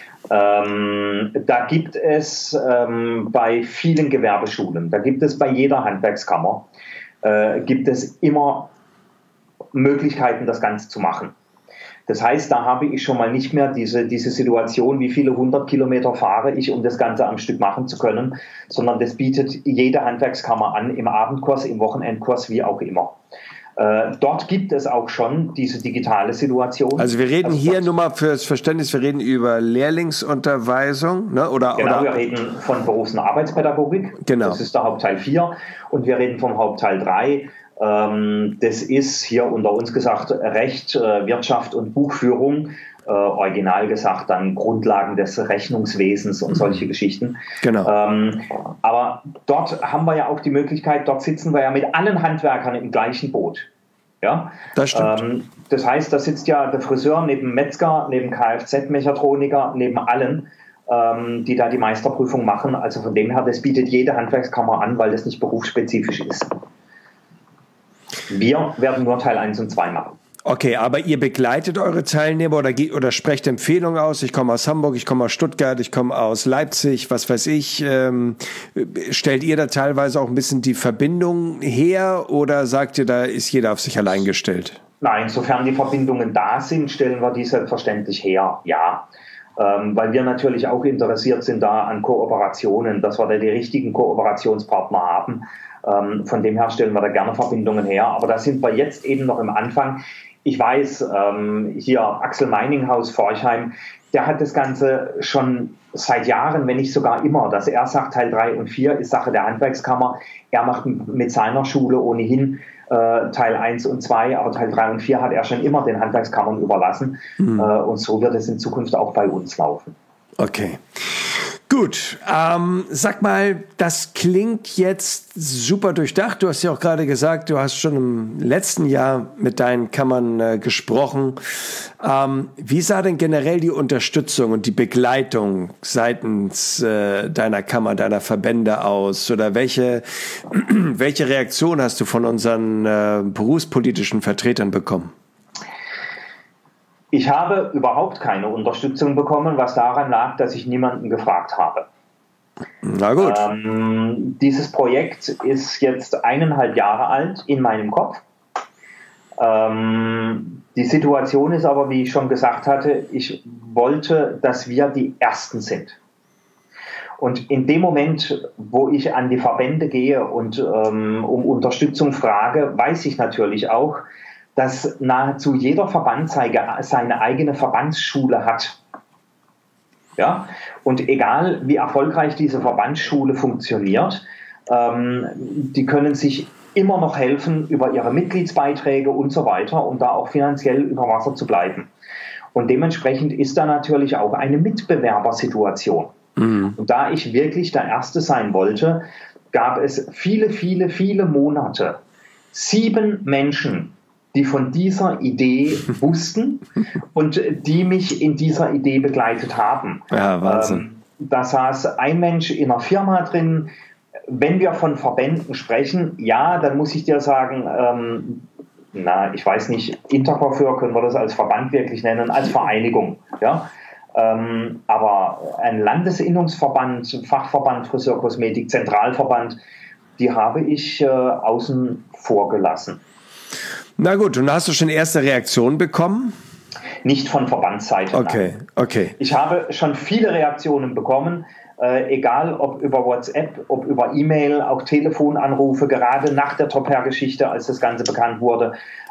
da gibt es bei vielen Gewerbeschulen, da gibt es bei jeder Handwerkskammer, gibt es immer Möglichkeiten, das Ganze zu machen. Das heißt, da habe ich schon mal nicht mehr diese Situation, wie viele 100 Kilometer fahre ich, um das Ganze am Stück machen zu können, sondern das bietet jede Handwerkskammer an, im Abendkurs, im Wochenendkurs, wie auch immer. Dort gibt es auch schon diese digitale Situation. Also wir reden hier nur mal fürs Verständnis, wir reden über Lehrlingsunterweisung, ne? Oder wir reden von Berufs- und Arbeitspädagogik. Genau. Das ist der Hauptteil 4 und wir reden vom Hauptteil 3. Das ist hier unter uns gesagt Recht, Wirtschaft und Buchführung. Original gesagt dann Grundlagen des Rechnungswesens und solche Geschichten. Genau. Aber dort haben wir ja auch die Möglichkeit, dort sitzen wir ja mit allen Handwerkern im gleichen Boot. Ja? Das stimmt. Das heißt, da sitzt ja der Friseur neben Metzger, neben Kfz-Mechatroniker, neben allen, die da die Meisterprüfung machen. Also von dem her, das bietet jede Handwerkskammer an, weil das nicht berufsspezifisch ist. Wir werden nur Teil 1 und 2 machen. Okay, aber ihr begleitet eure Teilnehmer oder sprecht Empfehlungen aus? Ich komme aus Hamburg, ich komme aus Stuttgart, ich komme aus Leipzig, was weiß ich. Stellt ihr da teilweise auch ein bisschen die Verbindung her oder sagt ihr, da ist jeder auf sich allein gestellt? Nein, sofern die Verbindungen da sind, stellen wir die selbstverständlich her, ja. Weil wir natürlich auch interessiert sind da an Kooperationen, dass wir da die richtigen Kooperationspartner haben. Von dem her stellen wir da gerne Verbindungen her. Aber da sind wir jetzt eben noch im Anfang. Ich weiß, hier Axel Meininghaus Forchheim, der hat das Ganze schon seit Jahren, wenn nicht sogar immer, dass er sagt, Teil 3 und 4 ist Sache der Handwerkskammer. Er macht mit seiner Schule ohnehin Teil 1 und 2, aber Teil 3 und 4 hat er schon immer den Handwerkskammern überlassen. Und so wird es in Zukunft auch bei uns laufen. Okay. Gut, sag mal, das klingt jetzt super durchdacht. Du hast ja auch gerade gesagt, du hast schon im letzten Jahr mit deinen Kammern gesprochen. Wie sah denn generell die Unterstützung und die Begleitung seitens deiner Kammer, deiner Verbände aus? Oder welche Reaktion hast du von unseren berufspolitischen Vertretern bekommen? Ich habe überhaupt keine Unterstützung bekommen, was daran lag, dass ich niemanden gefragt habe. Na gut. Dieses Projekt ist jetzt 1,5 Jahre alt in meinem Kopf. Die Situation ist aber, wie ich schon gesagt hatte, ich wollte, dass wir die Ersten sind. Und in dem Moment, wo ich an die Verbände gehe und um Unterstützung frage, weiß ich natürlich auch, dass nahezu jeder Verband seine eigene Verbandsschule hat. Ja? Und egal, wie erfolgreich diese Verbandsschule funktioniert, die können sich immer noch helfen über ihre Mitgliedsbeiträge und so weiter, um da auch finanziell über Wasser zu bleiben. Und dementsprechend ist da natürlich auch eine Mitbewerbersituation. Und da ich wirklich der Erste sein wollte, gab es viele, viele, viele Monate 7 Menschen, die von dieser Idee wussten und die mich in dieser Idee begleitet haben. Ja, Wahnsinn. Da saß ein Mensch in einer Firma drin. Wenn wir von Verbänden sprechen, ja, dann muss ich dir sagen, ich weiß nicht, Intercoiffeur können wir das als Verband wirklich nennen, als Vereinigung. Ja? Aber ein Landesinnungsverband, Fachverband Friseurkosmetik, Zentralverband, die habe ich außen vor gelassen. Na gut, und hast du schon erste Reaktionen bekommen? Nicht von Verbandsseite. Okay, nein. okay. Ich habe schon viele Reaktionen bekommen, egal ob über WhatsApp, ob über E-Mail, auch Telefonanrufe, gerade nach der Top-Hair-Geschichte, als das Ganze bekannt wurde.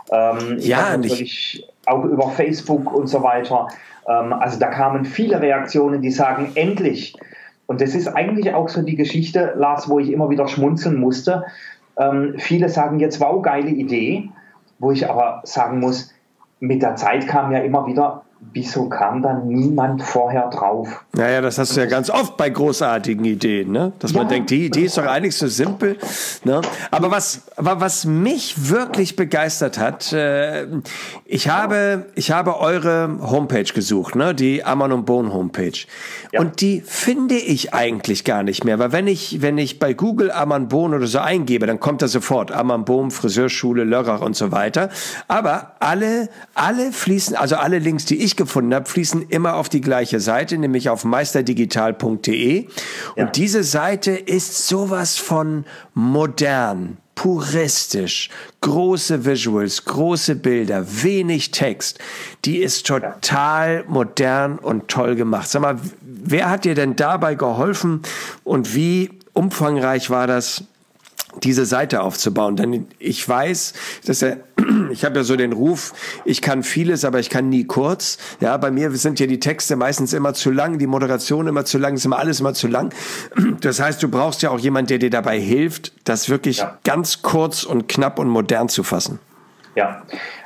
Natürlich auch über Facebook und so weiter. Also da kamen viele Reaktionen, die sagen, endlich. Und das ist eigentlich auch so die Geschichte, Lars, wo ich immer wieder schmunzeln musste. Viele sagen jetzt, wow, geile Idee. Wo ich aber sagen muss, mit der Zeit kam ja immer wieder, wieso kam dann niemand vorher drauf? Naja, das hast du ja ganz oft bei großartigen Ideen, ne? Dass man denkt, die Idee ist doch eigentlich so simpel. Ne? Aber was mich wirklich begeistert hat, ich habe eure Homepage gesucht, ne? Die Ammann & Bohn Homepage. Ja. Und die finde ich eigentlich gar nicht mehr, weil wenn ich bei Google Ammann & Bohn oder so eingebe, dann kommt da sofort Ammann & Bohn, Friseurschule, Lörrach und so weiter. Aber alle fließen, also alle Links, die ich gefunden habe, fließen immer auf die gleiche Seite, nämlich auf meisterdigital.de. Und diese Seite ist sowas von modern, puristisch, große Visuals, große Bilder, wenig Text. Die ist total modern und toll gemacht. Sag mal, wer hat dir denn dabei geholfen und wie umfangreich war das, diese Seite aufzubauen? Denn ich weiß, ich habe ja so den Ruf, ich kann vieles, aber ich kann nie kurz. Ja, bei mir sind ja die Texte meistens immer zu lang, die Moderation immer zu lang, ist immer alles immer zu lang. Das heißt, du brauchst ja auch jemanden, der dir dabei hilft, das wirklich ganz kurz und knapp und modern zu fassen. Ja,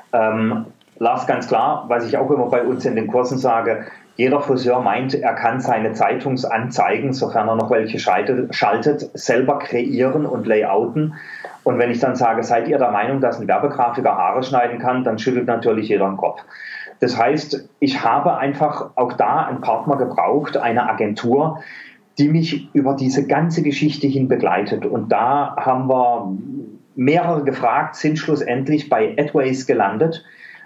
Lars, ganz klar, was ich auch immer bei uns in den Kursen sage, jeder Friseur meint, er kann seine Zeitungsanzeigen, sofern er noch welche schaltet, selber kreieren und layouten. Und wenn ich dann sage, seid ihr der Meinung, dass ein Werbegrafiker Haare schneiden kann, dann schüttelt natürlich jeder den Kopf. Das heißt, ich habe einfach auch da einen Partner gebraucht, eine Agentur, die mich über diese ganze Geschichte hin begleitet. Und da haben wir mehrere gefragt, sind schlussendlich bei Adways gelandet.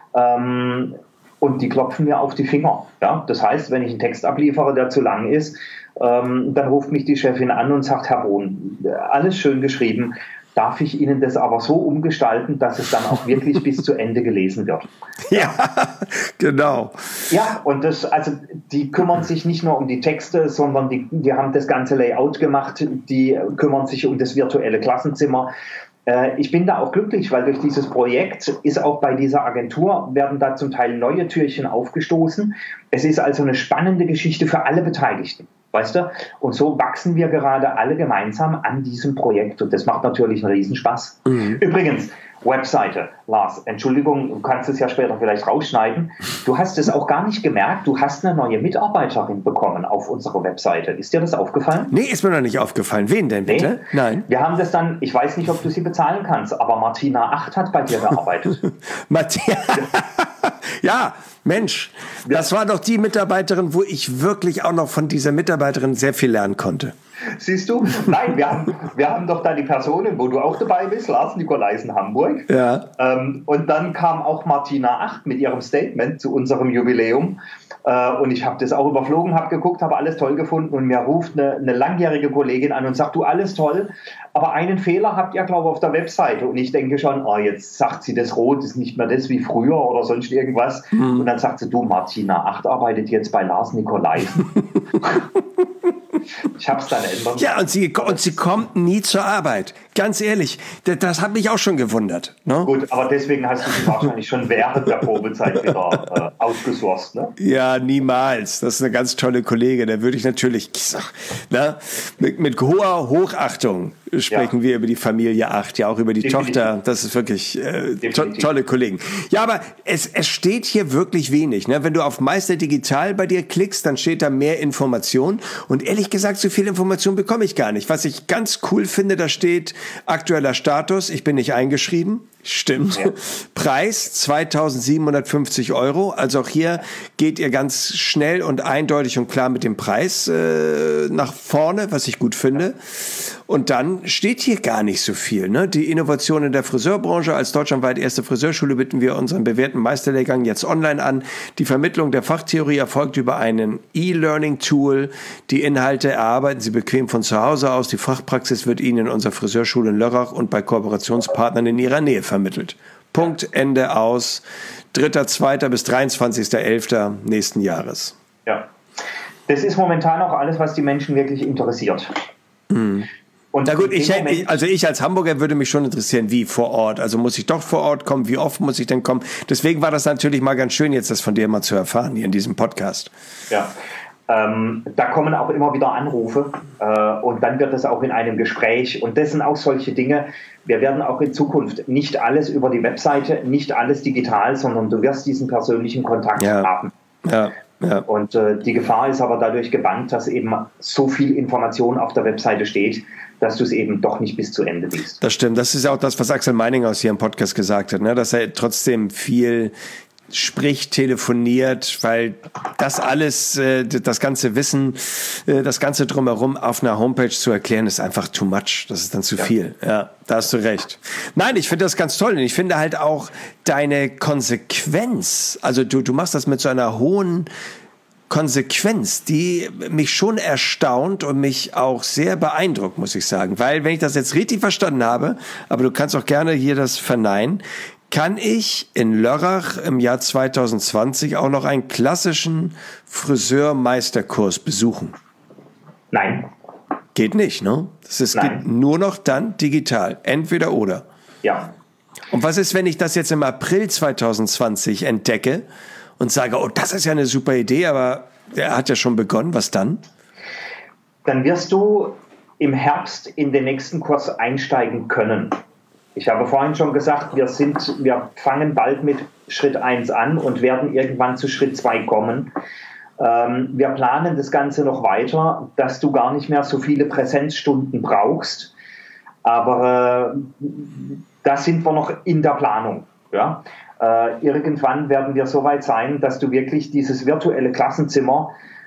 Und die klopfen mir auf die Finger. Ja? Das heißt, wenn ich einen Text abliefere, der zu lang ist, dann ruft mich die Chefin an und sagt, Herr Bohn, alles schön geschrieben, darf ich Ihnen das aber so umgestalten, dass es dann auch wirklich bis zu Ende gelesen wird. Ja, genau. Ja, und die kümmern sich nicht nur um die Texte, sondern die haben das ganze Layout gemacht, die kümmern sich um das virtuelle Klassenzimmer. Ich bin da auch glücklich, weil durch dieses Projekt ist auch bei dieser Agentur, werden da zum Teil neue Türchen aufgestoßen. Es ist also eine spannende Geschichte für alle Beteiligten, weißt du? Und so wachsen wir gerade alle gemeinsam an diesem Projekt und das macht natürlich einen Riesenspaß. Übrigens, Webseite, Lars, Entschuldigung, du kannst es ja später vielleicht rausschneiden. Du hast es auch gar nicht gemerkt, du hast eine neue Mitarbeiterin bekommen auf unserer Webseite. Ist dir das aufgefallen? Nee, ist mir noch nicht aufgefallen. Wen denn bitte? Nee? Nein. Wir haben das dann, ich weiß nicht, ob du sie bezahlen kannst, aber Martina 8 hat bei dir gearbeitet. Ja, Mensch, das war doch die Mitarbeiterin, wo ich wirklich auch noch von dieser Mitarbeiterin sehr viel lernen konnte. Siehst du? Nein, wir haben doch da die Personen, wo du auch dabei bist, Lars Nikolaisen Hamburg. Ja. Und dann kam auch Martina 8 mit ihrem Statement zu unserem Jubiläum. Und ich habe das auch überflogen, habe geguckt, habe alles toll gefunden. Und mir ruft eine langjährige Kollegin an und sagt, du, alles toll, aber einen Fehler habt ihr, glaube ich, auf der Webseite. Und ich denke schon, jetzt sagt sie, das Rot ist nicht mehr das wie früher oder sonst irgendwas. Und dann sagt sie, du, Martina 8 arbeitet jetzt bei Lars Nikolaisen. Ich hab's dann ändern. Ja, und sie kommt nie zur Arbeit. Ganz ehrlich, das hat mich auch schon gewundert. Ne? Gut, aber deswegen hast du sie wahrscheinlich schon während der Probezeit wieder outgesourced, ne? Ja, niemals. Das ist eine ganz tolle Kollegin. Da würde ich natürlich, mit hoher Hochachtung sprechen wir über die Familie 8, ja auch über die Definitiv. Tochter. Das ist wirklich tolle Kollegen. Ja, aber es steht hier wirklich wenig. Ne? Wenn du auf Meister Digital bei dir klickst, dann steht da mehr Information. Und ehrlich gesagt, so viel Information bekomme ich gar nicht. Was ich ganz cool finde, da steht aktueller Status. Ich bin nicht eingeschrieben. Stimmt. Ja. Preis 2.750 €. Also auch hier geht ihr ganz schnell und eindeutig und klar mit dem Preis nach vorne, was ich gut finde. Und dann steht hier gar nicht so viel. Ne? Die Innovation in der Friseurbranche. Als deutschlandweit erste Friseurschule bieten wir unseren bewährten Meisterlehrgang jetzt online an. Die Vermittlung der Fachtheorie erfolgt über einen E-Learning-Tool. Die Inhalte erarbeiten Sie bequem von zu Hause aus. Die Fachpraxis wird Ihnen in unserer Friseurschule in Lörrach und bei Kooperationspartnern in Ihrer Nähe vermittelt. Punkt, Ende, aus. 3.2. bis 23.11. nächsten Jahres. Ja, das ist momentan auch alles, was die Menschen wirklich interessiert. Und na gut, ich als Hamburger würde mich schon interessieren, wie vor Ort. Also muss ich doch vor Ort kommen? Wie oft muss ich denn kommen? Deswegen war das natürlich mal ganz schön, jetzt das von dir mal zu erfahren hier in diesem Podcast. Ja, da kommen auch immer wieder Anrufe und dann wird das auch in einem Gespräch. Und das sind auch solche Dinge. Wir werden auch in Zukunft nicht alles über die Webseite, nicht alles digital, sondern du wirst diesen persönlichen Kontakt haben. Ja. Ja. Und die Gefahr ist aber dadurch gebannt, dass eben so viel Information auf der Webseite steht, dass du es eben doch nicht bis zu Ende liest. Das stimmt. Das ist ja auch das, was Axel Meininghaus hier im Podcast gesagt hat, ne? Dass er trotzdem viel spricht, telefoniert, weil das alles, das ganze Wissen, das ganze Drumherum auf einer Homepage zu erklären, ist einfach too much. Das ist dann zu viel. Ja, da hast du recht. Nein, ich finde das ganz toll. Und ich finde halt auch deine Konsequenz, also du machst das mit so einer hohen Konsequenz, die mich schon erstaunt und mich auch sehr beeindruckt, muss ich sagen. Weil, wenn ich das jetzt richtig verstanden habe, aber du kannst auch gerne hier das verneinen, kann ich in Lörrach im Jahr 2020 auch noch einen klassischen Friseurmeisterkurs besuchen? Nein. Geht nicht, ne? Geht nur noch dann digital. Entweder oder. Ja. Und was ist, wenn ich das jetzt im April 2020 entdecke und sage, oh, das ist ja eine super Idee, aber der hat ja schon begonnen. Was dann? Dann wirst du im Herbst in den nächsten Kurs einsteigen können. Ich habe vorhin schon gesagt, wir fangen bald mit Schritt 1 an und werden irgendwann zu Schritt 2 kommen. Wir planen das Ganze noch weiter, dass du gar nicht mehr so viele Präsenzstunden brauchst. Aber da sind wir noch in der Planung. Ja? Irgendwann werden wir so weit sein, dass du wirklich dieses virtuelle Klassenzimmer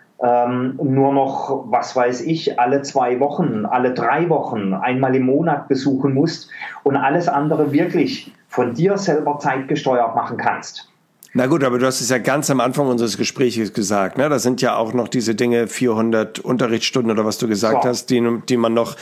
nur noch, was weiß ich, alle 2 Wochen, alle 3 Wochen, einmal im Monat besuchen musst und alles andere wirklich von dir selber zeitgesteuert machen kannst. Na gut, aber du hast es ja ganz am Anfang unseres Gesprächs gesagt, ne? Da sind ja auch noch diese Dinge, 400 Unterrichtsstunden oder was du gesagt hast, die man noch,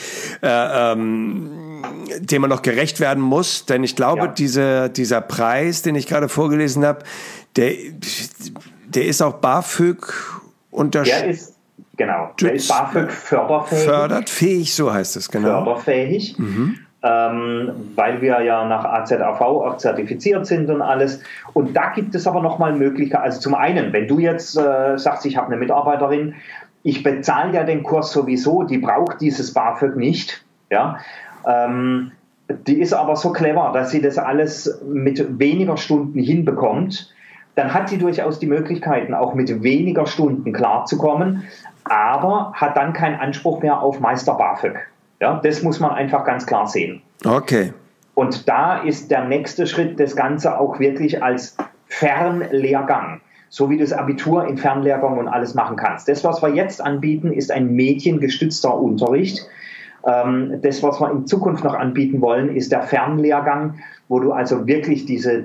dem man noch gerecht werden muss. Denn ich glaube, dieser Preis, den ich gerade vorgelesen habe, der ist auch BAföG Der ist BAföG förderfähig. Förderfähig, so heißt es, genau. Förderfähig. weil wir ja nach AZAV auch zertifiziert sind und alles. Und da gibt es aber nochmal Möglichkeiten. Also zum einen, wenn du jetzt sagst, ich habe eine Mitarbeiterin, ich bezahle ja den Kurs sowieso, die braucht dieses BAföG nicht. Ja? Die ist aber so clever, dass sie das alles mit weniger Stunden hinbekommt. Dann hat sie durchaus die Möglichkeiten, auch mit weniger Stunden klarzukommen, aber hat dann keinen Anspruch mehr auf Meister BAföG. Ja, das muss man einfach ganz klar sehen. Okay. Und da ist der nächste Schritt, das Ganze auch wirklich als Fernlehrgang, so wie du das Abitur in Fernlehrgang und alles machen kannst. Das, was wir jetzt anbieten, ist ein mediengestützter Unterricht. Das, was wir in Zukunft noch anbieten wollen, ist der Fernlehrgang, wo du also wirklich diese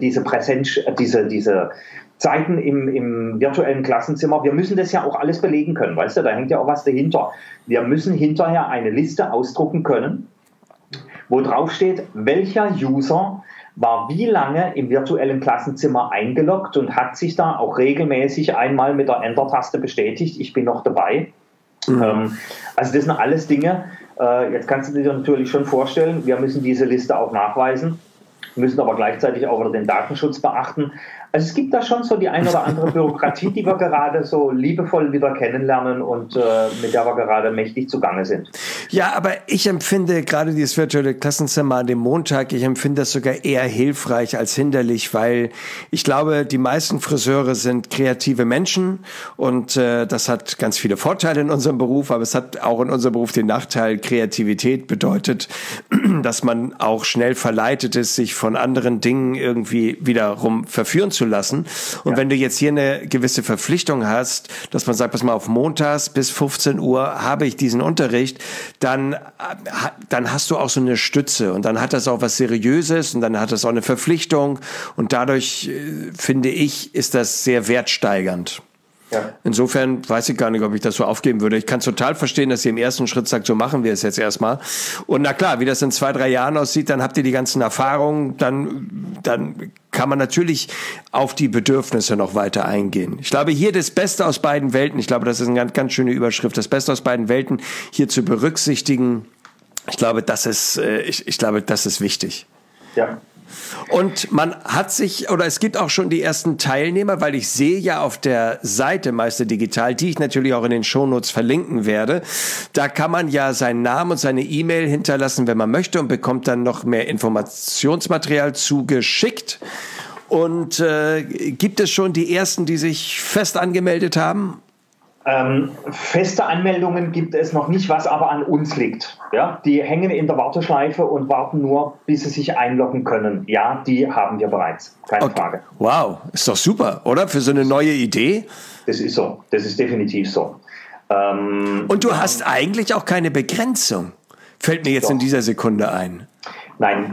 Zeiten im virtuellen Klassenzimmer, wir müssen das ja auch alles belegen können, weißt du, da hängt ja auch was dahinter. Wir müssen hinterher eine Liste ausdrucken können, wo drauf steht, welcher User war wie lange im virtuellen Klassenzimmer eingeloggt und hat sich da auch regelmäßig einmal mit der Enter-Taste bestätigt, ich bin noch dabei. Also das sind alles Dinge, jetzt kannst du dir natürlich schon vorstellen, wir müssen diese Liste auch nachweisen, müssen aber gleichzeitig auch wieder den Datenschutz beachten. Also es gibt da schon so die ein oder andere Bürokratie, die wir gerade so liebevoll wieder kennenlernen und mit der wir gerade mächtig zugange sind. Ja, aber ich empfinde gerade dieses virtuelle Klassenzimmer an dem Montag, ich empfinde das sogar eher hilfreich als hinderlich, weil ich glaube, die meisten Friseure sind kreative Menschen und das hat ganz viele Vorteile in unserem Beruf, aber es hat auch in unserem Beruf den Nachteil, Kreativität bedeutet, dass man auch schnell verleitet ist, sich von anderen Dingen irgendwie wiederum verführen zu lassen. Und wenn du jetzt hier eine gewisse Verpflichtung hast, dass man sagt, pass mal, auf montags bis 15 Uhr habe ich diesen Unterricht, dann hast du auch so eine Stütze und dann hat das auch was Seriöses und dann hat das auch eine Verpflichtung und dadurch, finde ich, ist das sehr wertsteigernd. Ja. Insofern weiß ich gar nicht, ob ich das so aufgeben würde. Ich kann total verstehen, dass ihr im ersten Schritt sagt, so machen wir es jetzt erstmal. Und na klar, wie das in 2-3 Jahren aussieht, dann habt ihr die ganzen Erfahrungen, dann kann man natürlich auf die Bedürfnisse noch weiter eingehen. Ich glaube, hier das Beste aus beiden Welten, ich glaube, das ist eine ganz, ganz schöne Überschrift, das Beste aus beiden Welten hier zu berücksichtigen, ich glaube, das ist wichtig. Ja. Und man hat sich, oder es gibt auch schon die ersten Teilnehmer, weil ich sehe ja auf der Seite Meister Digital, die ich natürlich auch in den Shownotes verlinken werde, da kann man ja seinen Namen und seine E-Mail hinterlassen, wenn man möchte und bekommt dann noch mehr Informationsmaterial zugeschickt. Und gibt es schon die ersten, die sich fest angemeldet haben? Feste Anmeldungen gibt es noch nicht, was aber an uns liegt. Ja, die hängen in der Warteschleife und warten nur, bis sie sich einloggen können. Ja, die haben wir bereits. Keine Frage. Wow, ist doch super, oder? Für so eine neue Idee? Das ist so. Das ist definitiv so. Und du hast eigentlich auch keine Begrenzung. Fällt mir jetzt in dieser Sekunde ein. Nein,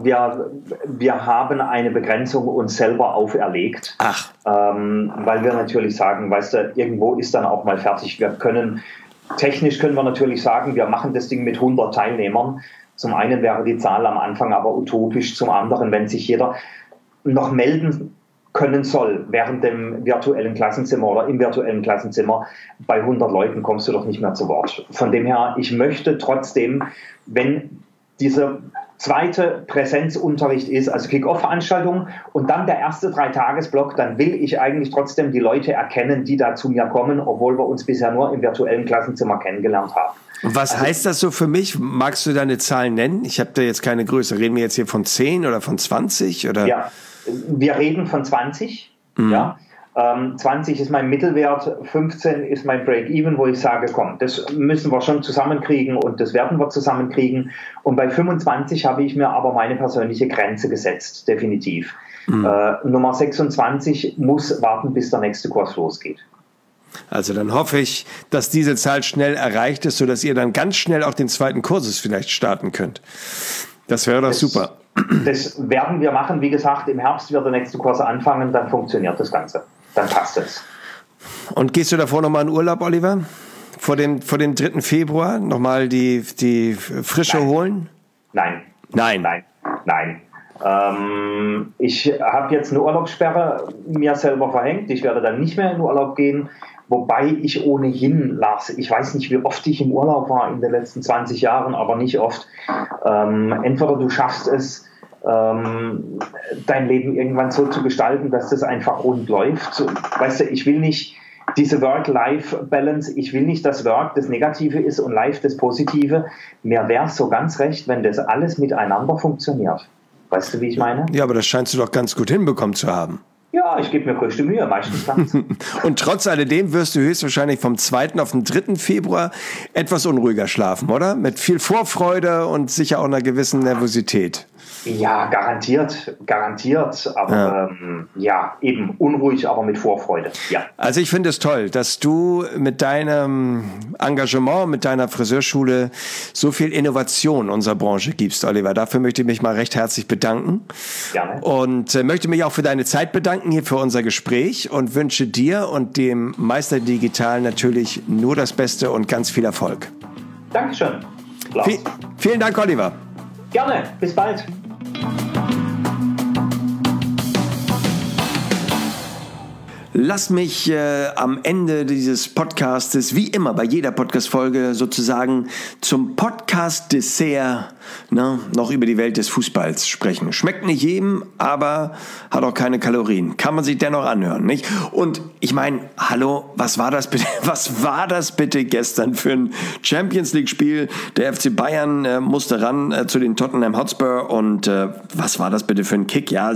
wir haben eine Begrenzung uns selber auferlegt. Ach. Weil wir natürlich sagen, weißt du, irgendwo ist dann auch mal fertig. Technisch können wir natürlich sagen, wir machen das Ding mit 100 Teilnehmern. Zum einen wäre die Zahl am Anfang aber utopisch. Zum anderen, wenn sich jeder noch melden können soll während dem virtuellen Klassenzimmer oder im virtuellen Klassenzimmer, bei 100 Leuten kommst du doch nicht mehr zu Wort. Von dem her, ich möchte trotzdem, wenn diese zweite Präsenzunterricht ist, also Kick-Off-Veranstaltung und dann der erste 3-Tages-Block, dann will ich eigentlich trotzdem die Leute erkennen, die da zu mir kommen, obwohl wir uns bisher nur im virtuellen Klassenzimmer kennengelernt haben. Und was heißt das so für mich? Magst du deine Zahlen nennen? Ich habe da jetzt keine Größe. Reden wir jetzt hier von 10 oder von 20? Oder? Ja, wir reden von 20. Ja. 20 ist mein Mittelwert, 15 ist mein Break-Even, wo ich sage, komm, das müssen wir schon zusammenkriegen und das werden wir zusammenkriegen. Und bei 25 habe ich mir aber meine persönliche Grenze gesetzt, definitiv. Nummer 26 muss warten, bis der nächste Kurs losgeht. Also dann hoffe ich, dass diese Zahl schnell erreicht ist, sodass ihr dann ganz schnell auch den zweiten Kurses vielleicht starten könnt. Das wäre doch super. Das werden wir machen. Wie gesagt, im Herbst wird der nächste Kurs anfangen, dann funktioniert das Ganze. Dann passt es. Und gehst du davor nochmal in Urlaub, Oliver? Vor dem 3. Februar nochmal die Frische holen? Nein. Ich habe jetzt eine Urlaubssperre mir selber verhängt. Ich werde dann nicht mehr in Urlaub gehen. Wobei ich ohnehin, Lars, ich weiß nicht, wie oft ich im Urlaub war in den letzten 20 Jahren, aber nicht oft. Entweder du schaffst es, dein Leben irgendwann so zu gestalten, dass das einfach rund läuft. Weißt du, ich will nicht diese Work-Life-Balance, ich will nicht, dass Work das Negative ist und Life das Positive. Mir wäre es so ganz recht, wenn das alles miteinander funktioniert. Weißt du, wie ich meine? Ja, aber das scheinst du doch ganz gut hinbekommen zu haben. Ja, ich gebe mir größte Mühe, meistens klappt's. Und trotz alledem wirst du höchstwahrscheinlich vom 2. auf den 3. Februar etwas unruhiger schlafen, oder? Mit viel Vorfreude und sicher auch einer gewissen Nervosität. Ja, garantiert. Aber eben unruhig, aber mit Vorfreude. Ja. Also ich finde es toll, dass du mit deinem Engagement, mit deiner Friseurschule so viel Innovation unserer Branche gibst, Oliver. Dafür möchte ich mich mal recht herzlich bedanken. Gerne. Und möchte mich auch für deine Zeit bedanken hier für unser Gespräch und wünsche dir und dem Meister Digital natürlich nur das Beste und ganz viel Erfolg. Dankeschön. Klaus. Vielen Dank, Oliver. Gerne. Bis bald. Lass mich am Ende dieses Podcastes, wie immer bei jeder Podcast-Folge, sozusagen zum Podcast-Dessert noch über die Welt des Fußballs sprechen. Schmeckt nicht jedem, aber hat auch keine Kalorien. Kann man sich dennoch anhören, nicht? Und ich meine, hallo, was war das bitte gestern für ein Champions-League-Spiel? Der FC Bayern musste ran zu den Tottenham Hotspur und was war das bitte für ein Kick? Ja,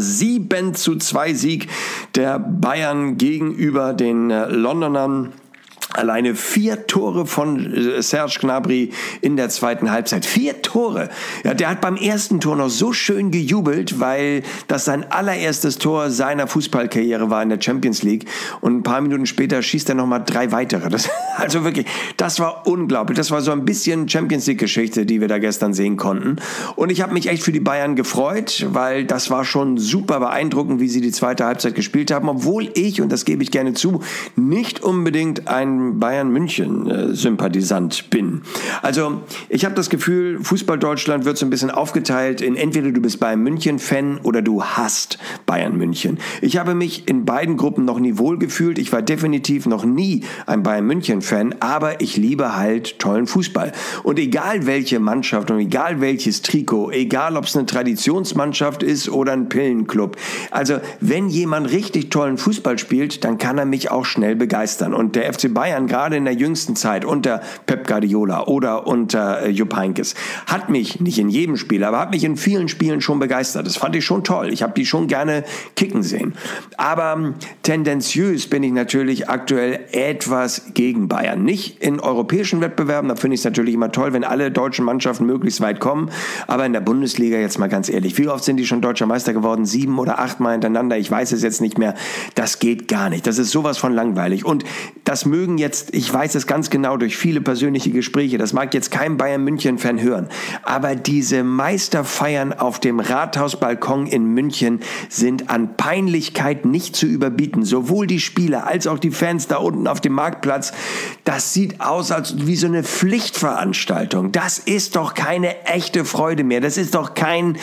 7:2 Sieg der Bayern gegenüber den Londonern. Alleine 4 Tore von Serge Gnabry in der zweiten Halbzeit. 4 Tore. Ja, der hat beim ersten Tor noch so schön gejubelt, weil das sein allererstes Tor seiner Fußballkarriere war in der Champions League. Und ein paar Minuten später schießt er nochmal 3 weitere. Also wirklich, das war unglaublich. Das war so ein bisschen Champions League-Geschichte, die wir da gestern sehen konnten. Und ich habe mich echt für die Bayern gefreut, weil das war schon super beeindruckend, wie sie die zweite Halbzeit gespielt haben. Obwohl ich, und das gebe ich gerne zu, nicht unbedingt ein Bayern-München-Sympathisant bin. Also ich habe das Gefühl, Fußball-Deutschland wird so ein bisschen aufgeteilt in entweder du bist Bayern-München-Fan oder du hasst Bayern-München. Ich habe mich in beiden Gruppen noch nie wohl gefühlt. Ich war definitiv noch nie ein Bayern-München-Fan, aber ich liebe halt tollen Fußball. Und egal welche Mannschaft und egal welches Trikot, egal ob es eine Traditionsmannschaft ist oder ein Pillenclub, also wenn jemand richtig tollen Fußball spielt, dann kann er mich auch schnell begeistern. Und der FC Bayern gerade in der jüngsten Zeit unter Pep Guardiola oder unter Jupp Heynckes hat mich, nicht in jedem Spiel, aber hat mich in vielen Spielen schon begeistert. Das fand ich schon toll. Ich habe die schon gerne kicken sehen. Aber tendenziös bin ich natürlich aktuell etwas gegen Bayern. Nicht in europäischen Wettbewerben, da finde ich es natürlich immer toll, wenn alle deutschen Mannschaften möglichst weit kommen. Aber in der Bundesliga, jetzt mal ganz ehrlich, wie oft sind die schon deutscher Meister geworden? 7 oder 8 Mal hintereinander. Ich weiß es jetzt nicht mehr. Das geht gar nicht. Das ist sowas von langweilig. Und das mögen jetzt, ich weiß es ganz genau durch viele persönliche Gespräche, das mag jetzt kein Bayern-München-Fan hören, aber diese Meisterfeiern auf dem Rathausbalkon in München sind an Peinlichkeit nicht zu überbieten. Sowohl die Spieler als auch die Fans da unten auf dem Marktplatz, das sieht aus als wie so eine Pflichtveranstaltung. Das ist doch keine echte Freude mehr. Das ist doch kein...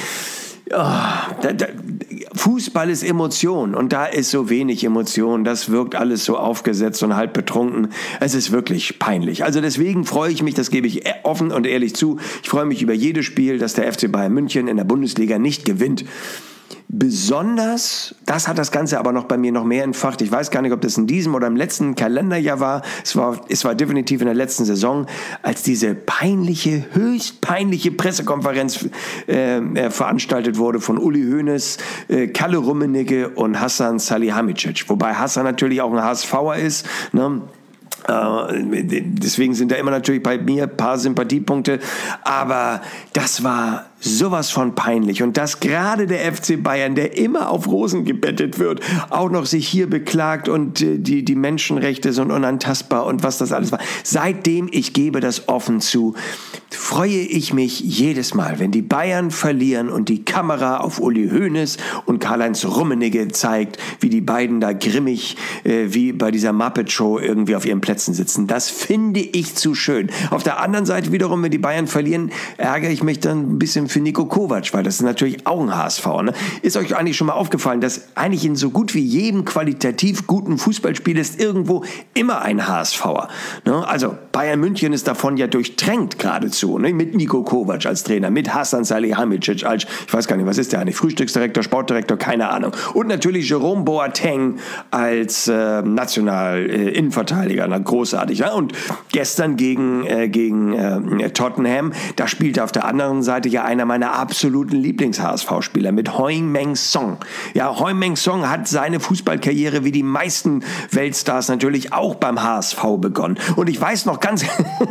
Fußball ist Emotion und da ist so wenig Emotion, das wirkt alles so aufgesetzt und halb betrunken. Es ist wirklich peinlich. Also deswegen freue ich mich, das gebe ich offen und ehrlich zu, ich freue mich über jedes Spiel, das der FC Bayern München in der Bundesliga nicht gewinnt. Besonders, das hat das Ganze aber noch bei mir noch mehr entfacht. Ich weiß gar nicht, ob das in diesem oder im letzten Kalenderjahr war. Es war definitiv in der letzten Saison, als diese höchst peinliche Pressekonferenz veranstaltet wurde von Uli Hoeneß, Kalle Rummenigge und Hasan Salihamidzic. Wobei Hasan natürlich auch ein HSVer ist, ne? Deswegen sind da immer natürlich bei mir ein paar Sympathiepunkte, aber das war sowas von peinlich und dass gerade der FC Bayern, der immer auf Rosen gebettet wird, auch noch sich hier beklagt und die Menschenrechte sind unantastbar und was das alles war. Seitdem, ich gebe das offen zu, freue ich mich jedes Mal, wenn die Bayern verlieren und die Kamera auf Uli Hoeneß und Karl-Heinz Rummenigge zeigt, wie die beiden da grimmig wie bei dieser Muppet-Show irgendwie auf ihren Plätzen sitzen. Das finde ich zu schön. Auf der anderen Seite wiederum, wenn die Bayern verlieren, ärgere ich mich dann ein bisschen für Niko Kovac, weil das ist natürlich auch ein HSV. Ne? Ist euch eigentlich schon mal aufgefallen, dass eigentlich in so gut wie jedem qualitativ guten Fußballspiel ist irgendwo immer ein HSVer. Ne? Also Bayern München ist davon ja durchtränkt geradezu, ne? Mit Niko Kovac als Trainer, mit Hasan Salihamidzic als, ich weiß gar nicht, was ist der eigentlich, Frühstücksdirektor, Sportdirektor, keine Ahnung. Und natürlich Jerome Boateng als National-Innenverteidiger, großartig. Ja? Und gestern gegen Tottenham, da spielte auf der anderen Seite ja einer meiner absoluten Lieblings-HSV-Spieler mit Heung-Min Son. Ja, Heung-Min Son hat seine Fußballkarriere wie die meisten Weltstars natürlich auch beim HSV begonnen. Und ich weiß noch ganz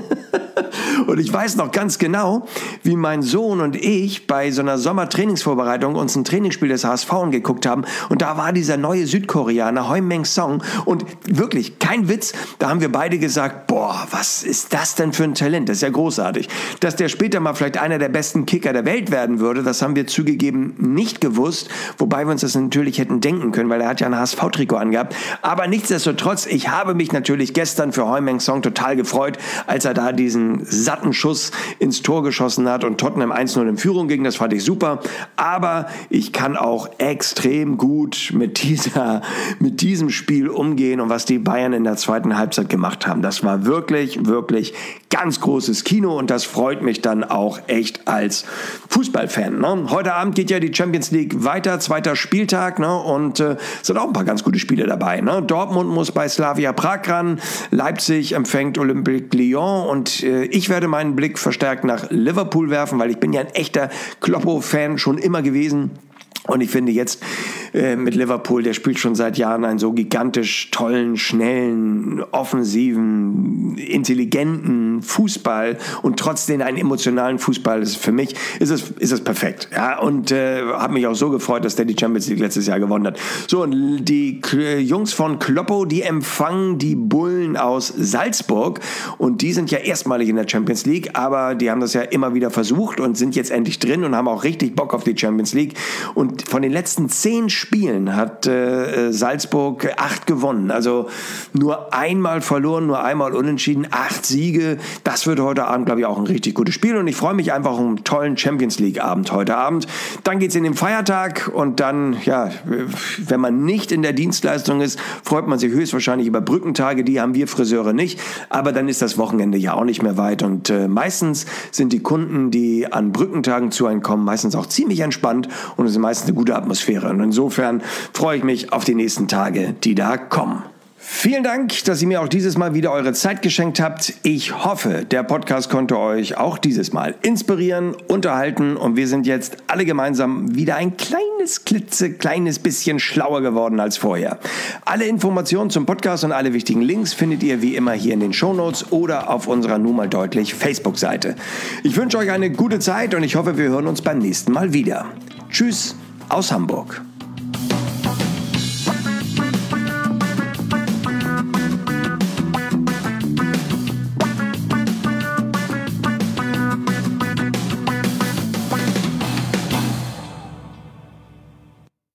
genau, wie mein Sohn und ich bei so einer Sommertrainingsvorbereitung uns ein Trainingsspiel des HSV angeguckt haben. Und da war dieser neue Südkoreaner Heung-Min Son. Und wirklich, kein Witz, da haben wir beide gesagt, boah, was ist das denn für ein Talent? Das ist ja großartig. Dass der später mal vielleicht einer der besten Kicker der Welt werden würde, das haben wir zugegeben nicht gewusst. Wobei wir uns das natürlich hätten denken können, weil er hat ja ein HSV-Trikot angehabt. Aber nichtsdestotrotz, ich habe mich natürlich gestern für Heung-Min Son total gefreut, als er da diesen satten Schuss ins Tor geschossen hat und Tottenham 1-0 in Führung ging. Das fand ich super. Aber ich kann auch extrem gut mit diesem Spiel umgehen und was die Bayern in der zweiten Halbzeit gemacht haben. Das war wirklich, wirklich ganz großes Kino und das freut mich dann auch echt als Fußballfan. Ne? Heute Abend geht ja die Champions League weiter, 2. Spieltag, ne? Und sind auch ein paar ganz gute Spiele dabei. Ne? Dortmund muss bei Slavia Prag ran, Leipzig empfängt Olympique Lyon und ich werde meinen Blick verstärkt nach Liverpool werfen, weil ich bin ja ein echter Kloppo-Fan schon immer gewesen. Und ich finde jetzt mit Liverpool, der spielt schon seit Jahren einen so gigantisch tollen, schnellen, offensiven, intelligenten Fußball und trotzdem einen emotionalen Fußball. Für mich ist es perfekt. Ja? Und habe mich auch so gefreut, dass der die Champions League letztes Jahr gewonnen hat. So, und die Jungs von Kloppo, die empfangen die Bullen aus Salzburg und die sind ja erstmalig in der Champions League, aber die haben das ja immer wieder versucht und sind jetzt endlich drin und haben auch richtig Bock auf die Champions League. Und von den letzten 10 Spielen hat Salzburg 8 gewonnen. Also nur einmal verloren, nur einmal unentschieden, 8 Siege. Das wird heute Abend, glaube ich, auch ein richtig gutes Spiel. Und ich freue mich einfach um einen tollen Champions League-Abend heute Abend. Dann geht's in den Feiertag und dann, ja, wenn man nicht in der Dienstleistung ist, freut man sich höchstwahrscheinlich über Brückentage. Die haben wir Friseure nicht. Aber dann ist das Wochenende ja auch nicht mehr weit. Und meistens sind die Kunden, die an Brückentagen zu einem kommen, meistens auch ziemlich entspannt und es ist meistens eine gute Atmosphäre. Und insofern freue ich mich auf die nächsten Tage, die da kommen. Vielen Dank, dass ihr mir auch dieses Mal wieder eure Zeit geschenkt habt. Ich hoffe, der Podcast konnte euch auch dieses Mal inspirieren, unterhalten und wir sind jetzt alle gemeinsam wieder ein klitzekleines bisschen schlauer geworden als vorher. Alle Informationen zum Podcast und alle wichtigen Links findet ihr wie immer hier in den Shownotes oder auf unserer nun mal deutlich Facebook-Seite. Ich wünsche euch eine gute Zeit und ich hoffe, wir hören uns beim nächsten Mal wieder. Tschüss aus Hamburg.